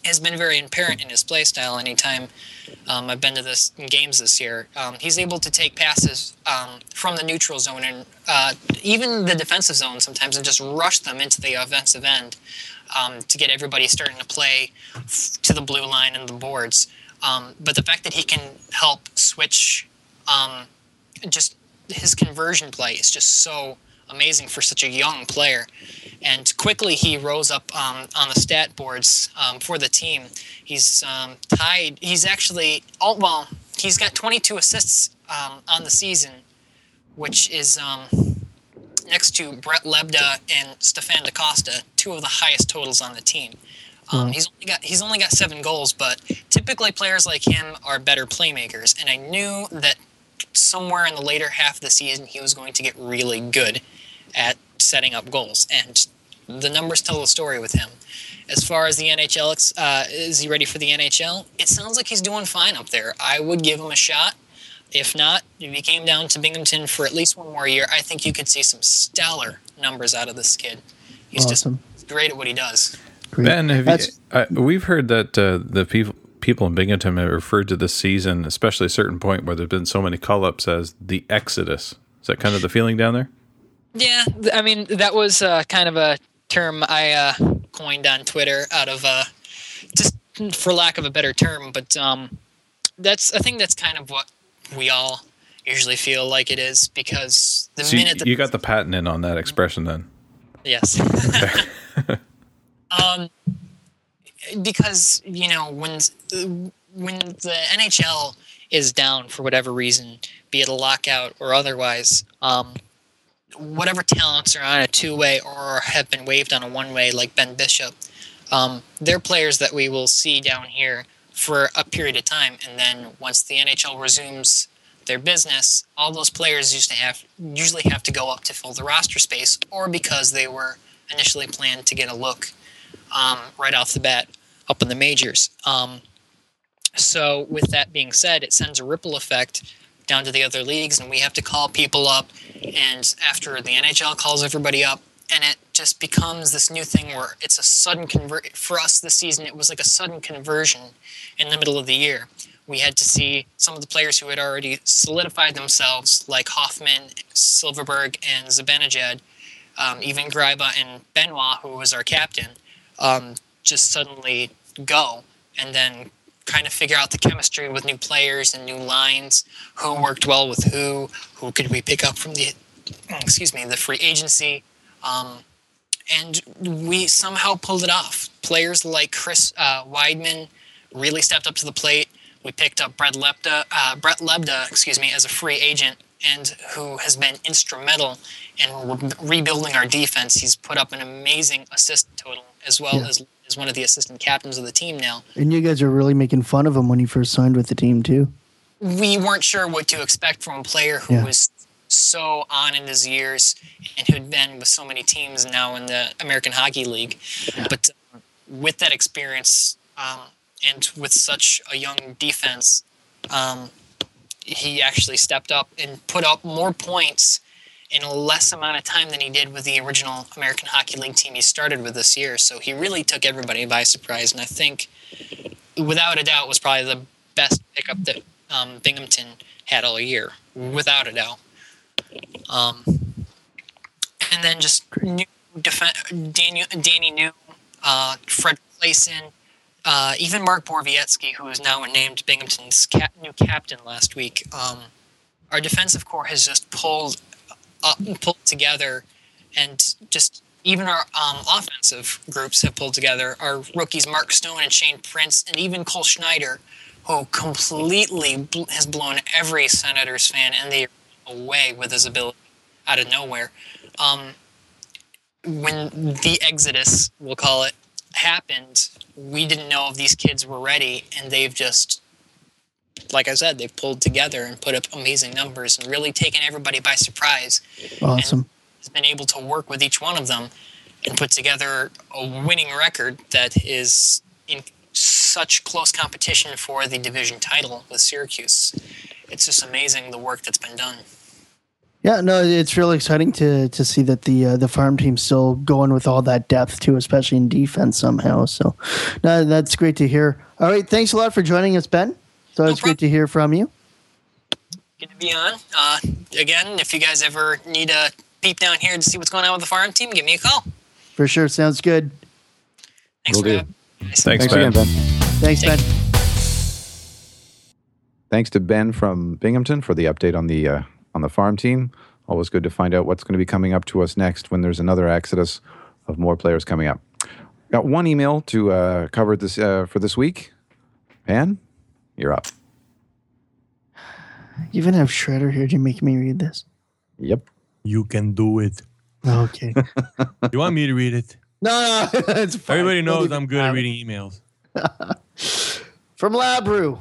has been very apparent in his play style. Anytime I've been to this games this year, he's able to take passes from the neutral zone and even the defensive zone sometimes and just rush them into the offensive end to get everybody starting to play to the blue line and the boards. But the fact that he can help switch, just his conversion play is just so amazing for such a young player. And quickly he rose up on the stat boards for the team. He's tied. He's actually, he's got 22 assists on the season, which is next to Brett Lebda and Stefan DaCosta, two of the highest totals on the team. He's only got 7 goals, but typically players like him are better playmakers. And I knew that somewhere in the later half of the season he was going to get really good at setting up goals, and the numbers tell the story with him. As far as the NHL, is he ready for the NHL? It sounds like he's doing fine up there. I would give him a shot. If not, if he came down to Binghamton for at least one more year, I think you could see some stellar numbers out of this kid. He's awesome. Just great at what he does. Great. Ben, we've heard that the people in Binghamton have referred to this season, especially a certain point where there's been so many call-ups, as the Exodus. Is that kind of the feeling down there? Yeah, I mean, that was kind of a term I coined on Twitter out of just for lack of a better term, but I think that's kind of what we all usually feel like it is, because you got the patent in on that expression then. Yes. Because when the NHL is down for whatever reason, be it a lockout or otherwise, whatever talents are on a 2-way or have been waived on a 1-way, like Ben Bishop, they're players that we will see down here for a period of time. And then once the NHL resumes their business, all those players usually have to go up to fill the roster space, or because they were initially planned to get a look right off the bat up in the majors. So with that being said, it sends a ripple effect down to the other leagues, and we have to call people up, and after the NHL calls everybody up, and it just becomes this new thing where it's a sudden for us this season, it was like a sudden conversion in the middle of the year. We had to see some of the players who had already solidified themselves, like Hoffman, Silverberg, and Zibanejad, even Greiba and Benoit, who was our captain, just suddenly go, and then kind of figure out the chemistry with new players and new lines, who worked well with who could we pick up from the free agency, and we somehow pulled it off. Players like Chris Weidman really stepped up to the plate. We picked up Brett Lebda, as a free agent, and who has been instrumental in rebuilding our defense. He's put up an amazing assist total, as well as one of the assistant captains of the team now. And you guys are really making fun of him when he first signed with the team, too. We weren't sure what to expect from a player who was so on in his years and who'd been with so many teams now in the American Hockey League. Yeah. But with that experience and with such a young defense, he actually stepped up and put up more points in a less amount of time than he did with the original American Hockey League team he started with this year. So he really took everybody by surprise, and I think, without a doubt, was probably the best pickup that Binghamton had all year, without a doubt. And then just new Danny New, Fred Clayson, even Mark Borowiecki, who is now named Binghamton's new captain last week. Our defensive core has just pulled together, and just even our offensive groups have pulled together. Our rookies Mark Stone and Shane Prince, and even Cole Schneider, who completely has blown every Senators fan and they away with his ability out of nowhere. When the exodus, we'll call it, happened, we didn't know if these kids were ready, and they've just, like I said, they've pulled together and put up amazing numbers and really taken everybody by surprise. Awesome. And has been able to work with each one of them and put together a winning record that is in such close competition for the division title with Syracuse. It's just amazing the work that's been done. Yeah, no, it's really exciting to see that the farm team's still going with all that depth too, especially in defense somehow. So, no, that's great to hear. All right, thanks a lot for joining us, Ben. So it's great to hear from you. Good to be on. Again, if you guys ever need a peep down here to see what's going on with the farm team, give me a call. For sure, sounds good. Thanks for that. Thanks, Ben. Again, Ben. Thanks, Ben. Thanks to Ben from Binghamton for the update on the farm team. Always good to find out what's going to be coming up to us next when there's another exodus of more players coming up. Got one email to cover this for this week. Pan, you're up. You even have Shredder here to make me read this. Yep. You can do it. Okay. You want me to read it? No, it's fine. Everybody knows I'm good at reading emails. From Labru.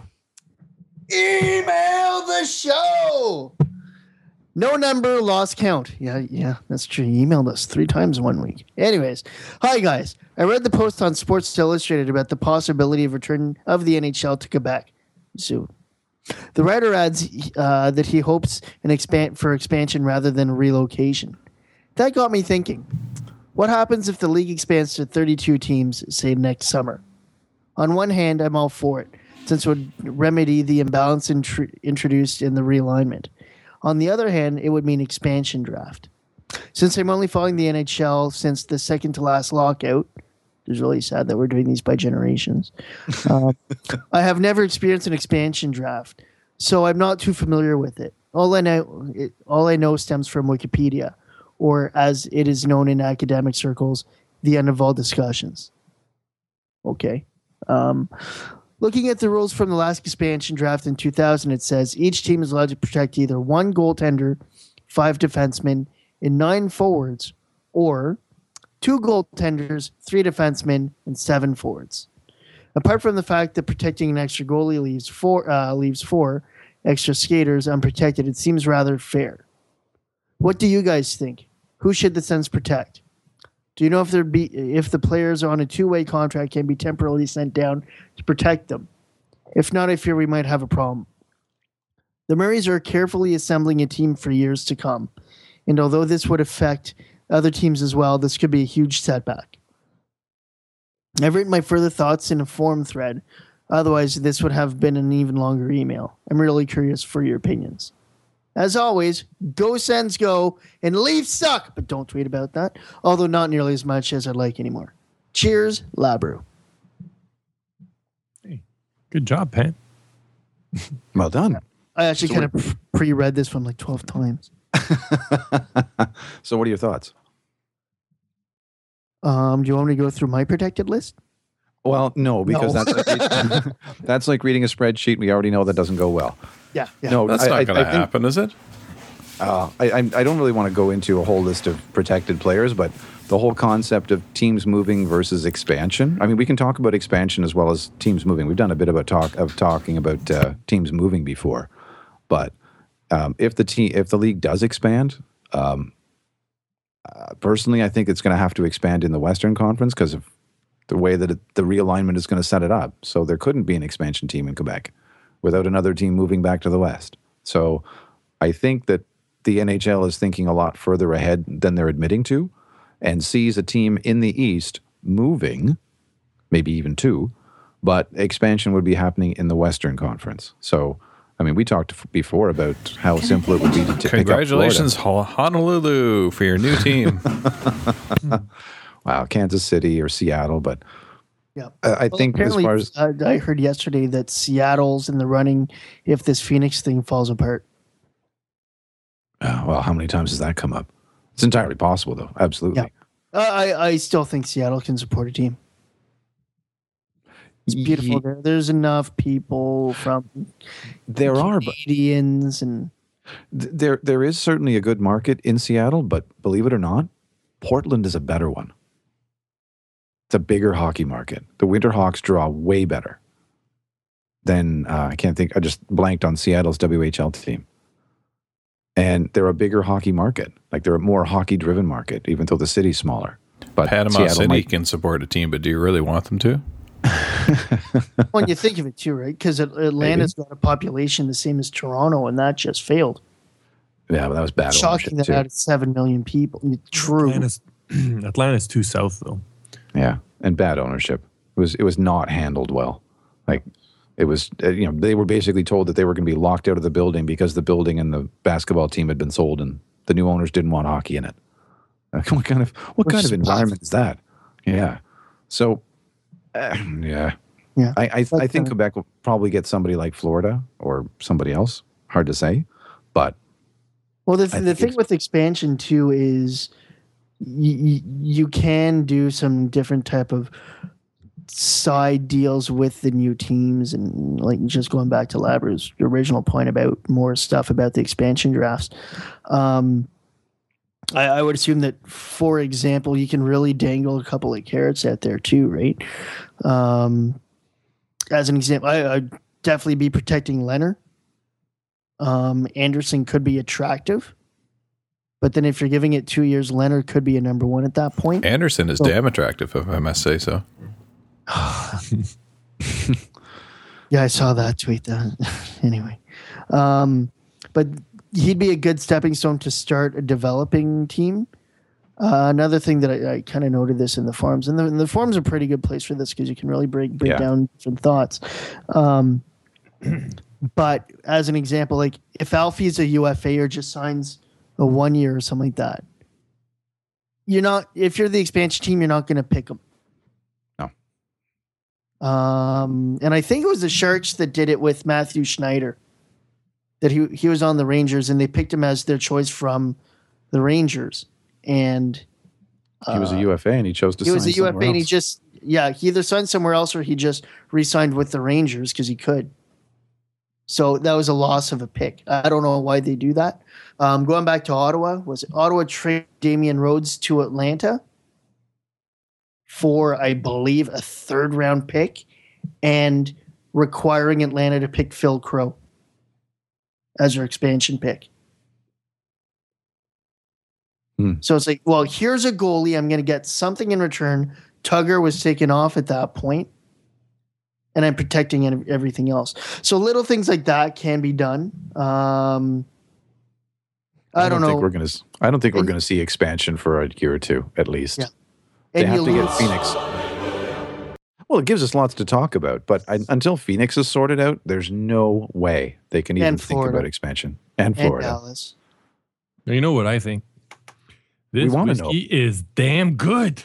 Email the show. No number, lost count. Yeah, that's true. He emailed us 3 times in 1 week. Anyways, hi guys. I read the post on Sports Illustrated about the possibility of return of the NHL to Quebec soon. The writer adds that he hopes for expansion rather than relocation. That got me thinking. What happens if the league expands to 32 teams, say next summer? On one hand, I'm all for it, since it would remedy the imbalance introduced in the realignment. On the other hand, it would mean expansion draft. Since I'm only following the NHL since the second to last lockout, it's really sad that we're doing these by generations. I have never experienced an expansion draft, so I'm not too familiar with it. All I know stems from Wikipedia, or as it is known in academic circles, the end of all discussions. Okay. Looking at the rules from the last expansion draft in 2000, it says each team is allowed to protect either 1 goaltender, 5 defensemen, and 9 forwards, or 2 goaltenders, 3 defensemen, and 7 forwards. Apart from the fact that protecting an extra goalie leaves 4 extra skaters unprotected, it seems rather fair. What do you guys think? Who should the Sens protect? Do you know if the players on a 2-way contract can be temporarily sent down to protect them? If not, I fear we might have a problem. The Murrays are carefully assembling a team for years to come, and although this would affect other teams as well, this could be a huge setback. I've written my further thoughts in a forum thread. Otherwise, this would have been an even longer email. I'm really curious for your opinions. As always, go Sens go, and Leafs suck, but don't tweet about that, although not nearly as much as I'd like anymore. Cheers, Labru. Hey, good job, Pan. Well done. I actually kind of pre-read this one like 12 times. So what are your thoughts? Do you want me to go through my protected list? Well, no, because that's like reading a spreadsheet. We already know that doesn't go well. Yeah. No, That's not going to happen, is it? I don't really want to go into a whole list of protected players, but the whole concept of teams moving versus expansion. I mean, we can talk about expansion as well as teams moving. We've done a bit of talking about teams moving before, but if the league does expand, personally, I think it's going to have to expand in the Western Conference because of the way that the realignment is going to set it up. So there couldn't be an expansion team in Quebec without another team moving back to the West. So I think that the NHL is thinking a lot further ahead than they're admitting to and sees a team in the East moving, maybe even 2, but expansion would be happening in the Western Conference. So, I mean, we talked before about how simple it would be to Congratulations, Honolulu, for your new team. Wow, Kansas City or Seattle, but yeah. I think as far as I heard yesterday that Seattle's in the running if this Phoenix thing falls apart. Well, how many times has that come up? It's entirely possible, though. Absolutely. Yeah. I still think Seattle can support a team. It's beautiful there. There's enough people from Canadians and there is certainly a good market in Seattle, but believe it or not, Portland is a better one. It's a bigger hockey market. The Winterhawks draw way better than I can't think. I just blanked on Seattle's WHL team. And they're a bigger hockey market. Like they're a more hockey-driven market, even though the city's smaller. But Panama City can support a team, but do you really want them to? When you think of it too, right? Because Atlanta's got a population the same as Toronto, and that just failed. Yeah, but that was bad Shocking that ownership, out of 7 million people. True. Atlanta's too south, though. Yeah, and bad ownership. It was not handled well. Like, it was, they were basically told that they were going to be locked out of the building because the building and the basketball team had been sold and the new owners didn't want hockey in it. What kind of environment is that? Yeah. So, yeah. Yeah. I think Quebec will probably get somebody like Florida or somebody else. Hard to say, but. Well, the thing with expansion too is you can do some different type of side deals with the new teams, and like just going back to Labra's original point about more stuff about the expansion drafts. I would assume that, for example, you can really dangle a couple of carrots out there too, right? As an example, I'd definitely be protecting Leonard. Anderson could be attractive, but then if you're giving it 2 years, Leonard could be a number one at that point. Anderson is damn attractive, if I must say so. Yeah, I saw that tweet. Anyway, but he'd be a good stepping stone to start a developing team. Another thing that I kind of noted this in the forums, and the forums are a pretty good place for this because you can really break down different thoughts. But as an example, like if Alfie's a UFA or just signs a 1 year or something like that, if you're the expansion team, you're not going to pick him. No. And I think it was the Sharks that did it with Matthew Schneider, that he was on the Rangers and they picked him as their choice from the Rangers. And he was a UFA and he chose to sign somewhere else. He was a UFA and he either signed somewhere else or he just re-signed with the Rangers because he could. So that was a loss of a pick. I don't know why they do that. Going back to Ottawa, was Ottawa traded Damian Rhodes to Atlanta for, I believe, a 3rd round pick and requiring Atlanta to pick Phil Crow as their expansion pick. So it's like, well, here's a goalie. I'm going to get something in return. Tugger was taken off at that point, and I'm protecting everything else. So little things like that can be done. I don't know. I don't think we're going to see expansion for a year or two, at least. Yeah. They have to get Phoenix. Well, it gives us lots to talk about, but until Phoenix is sorted out, there's no way they can even think about expansion. And Florida. And Dallas. You know what I think? This whiskey is damn good.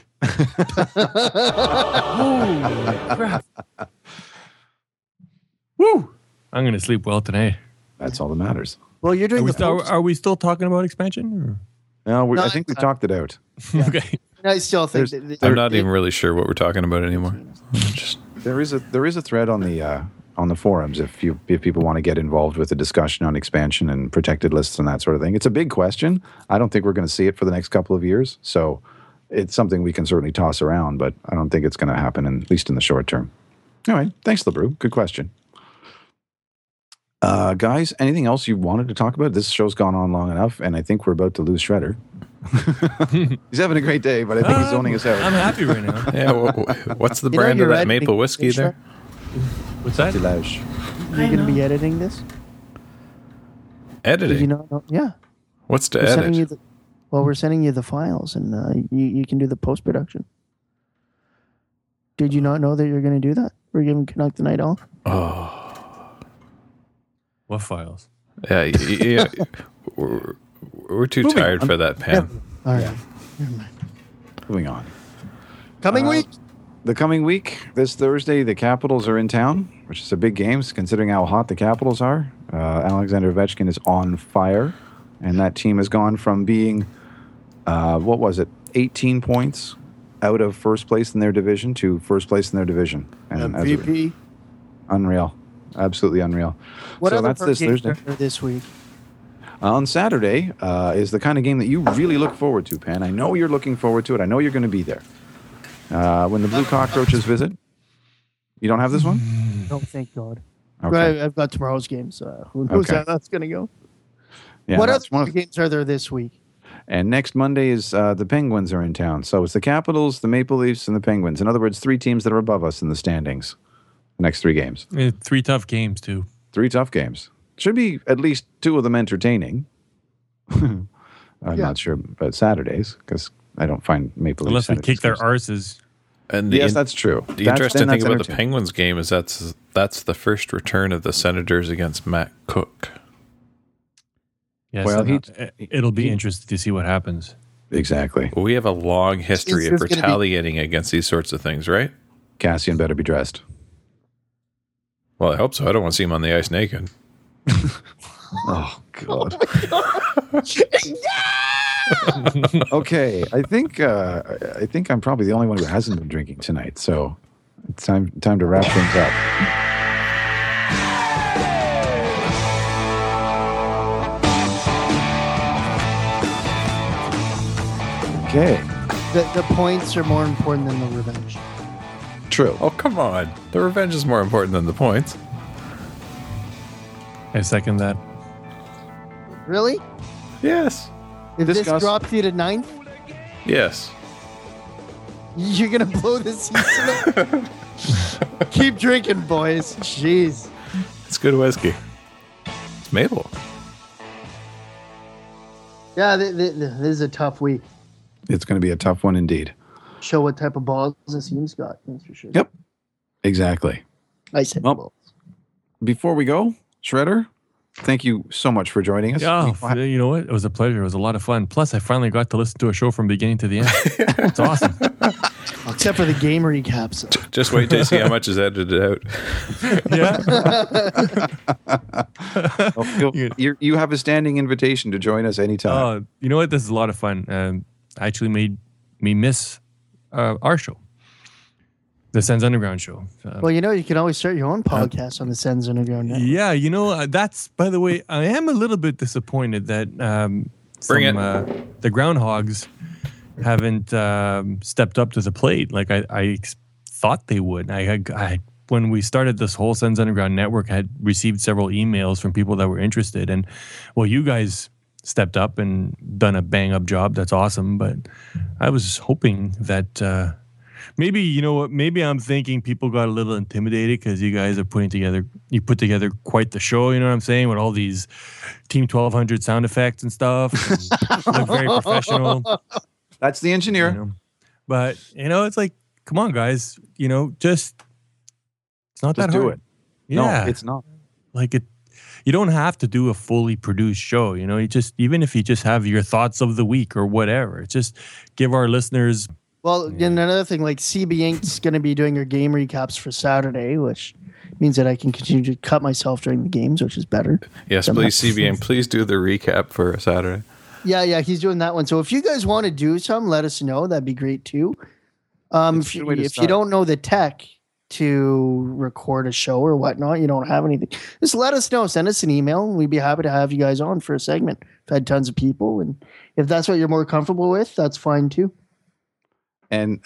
Holy crap. Woo! I'm going to sleep well today. That's all that matters. Well, you're doing Are we still talking about expansion? No, I think we talked it out. Yeah. Okay. I still think I'm not even really sure what we're talking about anymore. There is a thread on the forums if people want to get involved with the discussion on expansion and protected lists and that sort of thing. It's a big question. I don't think we're going to see it for the next couple of years. So it's something we can certainly toss around, but I don't think it's going to happen, at least in the short term. All right. Thanks, LeBrew. Good question. Guys, anything else you wanted to talk about? This show's gone on long enough, and I think we're about to lose Shredder. He's having a great day, but I think he's zoning us out. I'm happy right now. Yeah, what's the brand of that maple whiskey there? What's that? Delage. You're going to be editing this? Editing? Did you not know? Yeah. What's to edit? We're sending you the files, and you can do the post-production. Did you not know that you're going to do that? We're giving Canuck the night off? Oh. What files? Yeah. We're too tired for that, Pam. All right. Never mind. Moving on. Coming week? The coming week, this Thursday, the Capitals are in town, which is a big game considering how hot the Capitals are. Alexander Ovechkin is on fire, and that team has gone from being, 18 points out of first place in their division to first place in their division. And MVP? Unreal. Absolutely unreal. What so other that's this Thursday. This week? On Saturday is the kind of game that you really look forward to, Pan. I know you're looking forward to it. I know you're going to be there. When the Blue Cockroaches visit. You don't have this one? No, thank God. Okay. I've got tomorrow's game, so who knows how that's going to go. Yeah, what other games are there this week? And next Monday is the Penguins are in town. So it's the Capitals, the Maple Leafs, and the Penguins. In other words, 3 teams that are above us in the standings. The next 3 games. 3 tough games, too. 3 tough games. Should be at least 2 of them entertaining. I'm not sure about Saturdays because I don't find Maple Leaf Unless we Senators kick their games. arses. And Yes, that's true. The interesting thing about the entertaining. Penguins game is that's the first return of the Senators against Matt Cook. Yes, Well, it'll be interesting to see what happens. Exactly. We have a long history of It's gonna be- retaliating against these sorts of things, right? Cassian better be dressed. Well, I hope so. I don't want to see him on the ice naked. Oh God. Okay, I think I'm probably the only one who hasn't been drinking tonight, so it's time to wrap things up. Okay, The points are more important than the revenge. true. Oh, come on. The revenge is more important than the points. I second that. Really? Yes. If this Discuss. dropped you to 9th, Yes. you're gonna blow the season up? Keep drinking, boys. Jeez. It's good whiskey. It's Maple. Yeah, this is a tough week. It's going to be a tough one indeed. Show what type of balls this team's got. That's for sure. Yep. Exactly. I said Well, balls. Before we go, Shredder, thank you so much for joining us. Yeah, you know what? It was a pleasure. It was a lot of fun. Plus, I finally got to listen to a show from beginning to the end. It's awesome. Except for the game recaps. Just wait till you see how much is edited out. Yeah. You have a standing invitation to join us anytime. You know what? This is a lot of fun. Actually made me miss our show, the Sens Underground show. Well, you can always start your own podcast on the Sens Underground Network. Yeah, that's, by the way, I am a little bit disappointed that the Groundhogs haven't stepped up to the plate like I thought they would. I when we started this whole Sens Underground Network, I had received several emails from people that were interested, and well, you guys stepped up and done a bang up job. That's awesome, but I was hoping that maybe, you know what, maybe I'm thinking people got a little intimidated because you guys are put together quite the show, you know what I'm saying, with all these Team 1200 sound effects and stuff, and look very professional. That's the engineer. You know? But, it's like, come on, guys, it's not that do hard. it. Yeah. No, it's not. Like you don't have to do a fully produced show, even if you just have your thoughts of the week or whatever, just give our listeners. Well, and another thing, like CB Inc.'s going to be doing your game recaps for Saturday, which means that I can continue to cut myself during the games, which is better. Yes, please, CBN, please do the recap for Saturday. Yeah, he's doing that one. So if you guys want to do some, let us know. That'd be great too. If you don't know the tech to record a show or whatnot, you don't have anything, just let us know. Send us an email, and we'd be happy to have you guys on for a segment. I've had tons of people, and if that's what you're more comfortable with, that's fine too. And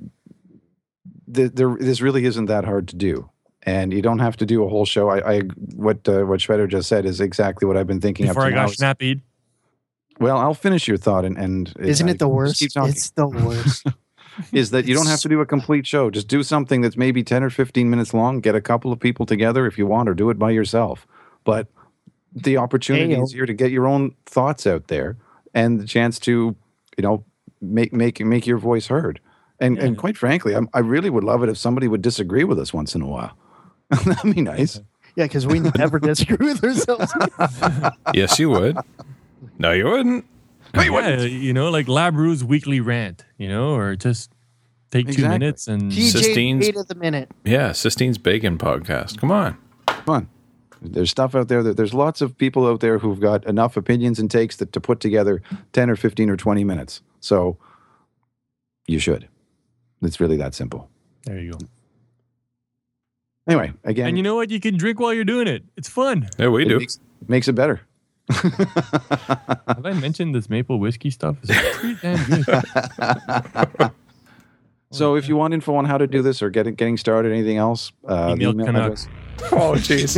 this really isn't that hard to do, and you don't have to do a whole show. What Shredder just said is exactly what I've been thinking. Before up I to got now. snappied. Well, I'll finish your thought, and Isn't it the just worst? keep talking. It's the worst. Is that you don't have to do a complete show. Just do something that's maybe 10 or 15 minutes long. Get a couple of people together if you want, or do it by yourself. But the opportunity is here to get your own thoughts out there, and the chance to, make your voice heard. And quite frankly, I really would love it if somebody would disagree with us once in a while. That'd be nice. Yeah, because we never disagree with ourselves. Yes, you would. No, you wouldn't. Like Labrou's weekly rant, or just take 2 minutes and TJ Sistine's- 8 of the minute. Yeah, Sistine's Bacon podcast. Come on. Come on. There's stuff out there. There's lots of people out there who've got enough opinions and takes to put together 10 or 15 or 20 minutes. So you should. It's really that simple. there you go. Anyway, again, And you know what? You can drink while you're doing it. It's fun. Yeah, we it do. makes it better. Have I mentioned this maple whiskey stuff? It's pretty damn good. So if you want info on how to do this or getting started, anything else, Email the Canucks. Oh, jeez.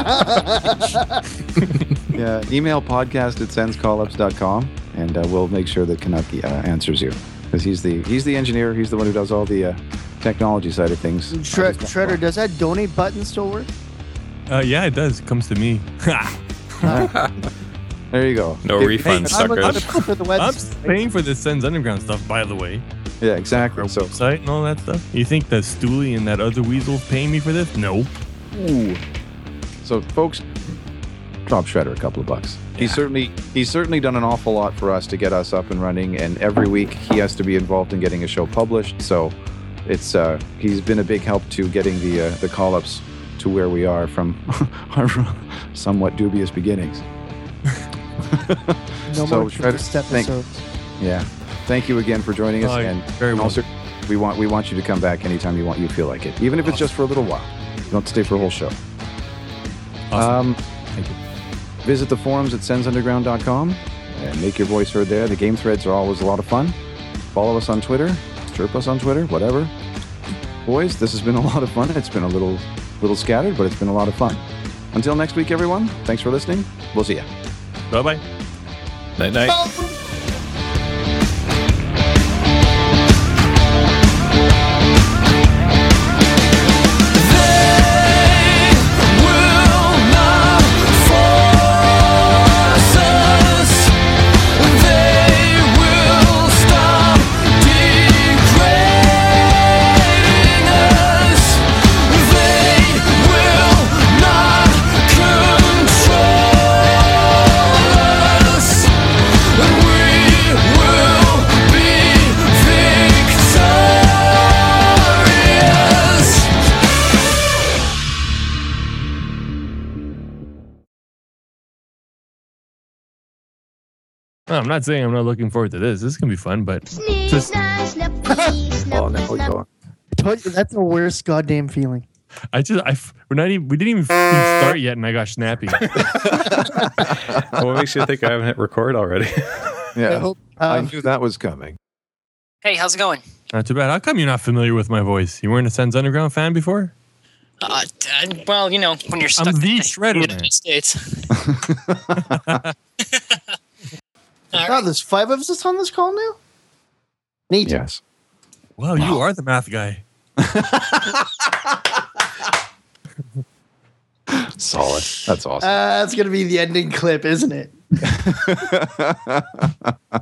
Yeah, email podcast@senscallups.com, and we'll make sure that Canuck answers you, because he's the engineer. He's the one who does all the technology side of things. Shredder, does that donate button still work? Yeah, it does. It comes to me. There you go. No refund, suckers. For the I'm website. paying for the Sens Underground stuff, by the way. Yeah, exactly. Our So, website and all that stuff. You think that Stooley and that other weasel's paying me for this? No. so folks, drop Shredder a couple of bucks. He's certainly done an awful lot for us to get us up and running, and every week he has to be involved in getting a show published. So it's he's been a big help to getting the call-ups to where we are from our somewhat dubious beginnings. No So, more Shredder, step thank- episodes. Yeah. Thank you again for joining us, Oh, and very well. also we want you to come back anytime you feel like it, even if it's just for a little while. You don't have to stay for a whole show. Awesome. Thank you. Visit the forums at sensunderground.com and make your voice heard there. The game threads are always a lot of fun. Follow us on Twitter, chirp us on Twitter, whatever. Boys, this has been a lot of fun. It's been a little scattered, but it's been a lot of fun. Until next week, everyone, thanks for listening. We'll see ya. Bye-bye. Night night. No, I'm not saying I'm not looking forward to this. This is gonna be fun, but just Oh, no, go on. I told you, that's the worst goddamn feeling. we didn't even start yet, and I got snappy. What makes you think I haven't hit record already? Yeah, I hope, I knew that was coming. Hey, how's it going? Not too bad. How come you're not familiar with my voice? You weren't a Sens Underground fan before? Well, you know, when you're stuck I'm the in Shredder the man. United States. God, there's 5 of us on this call now? Neat. Yes. Wow, you are the math guy. Solid. That's awesome. That's going to be the ending clip, isn't it?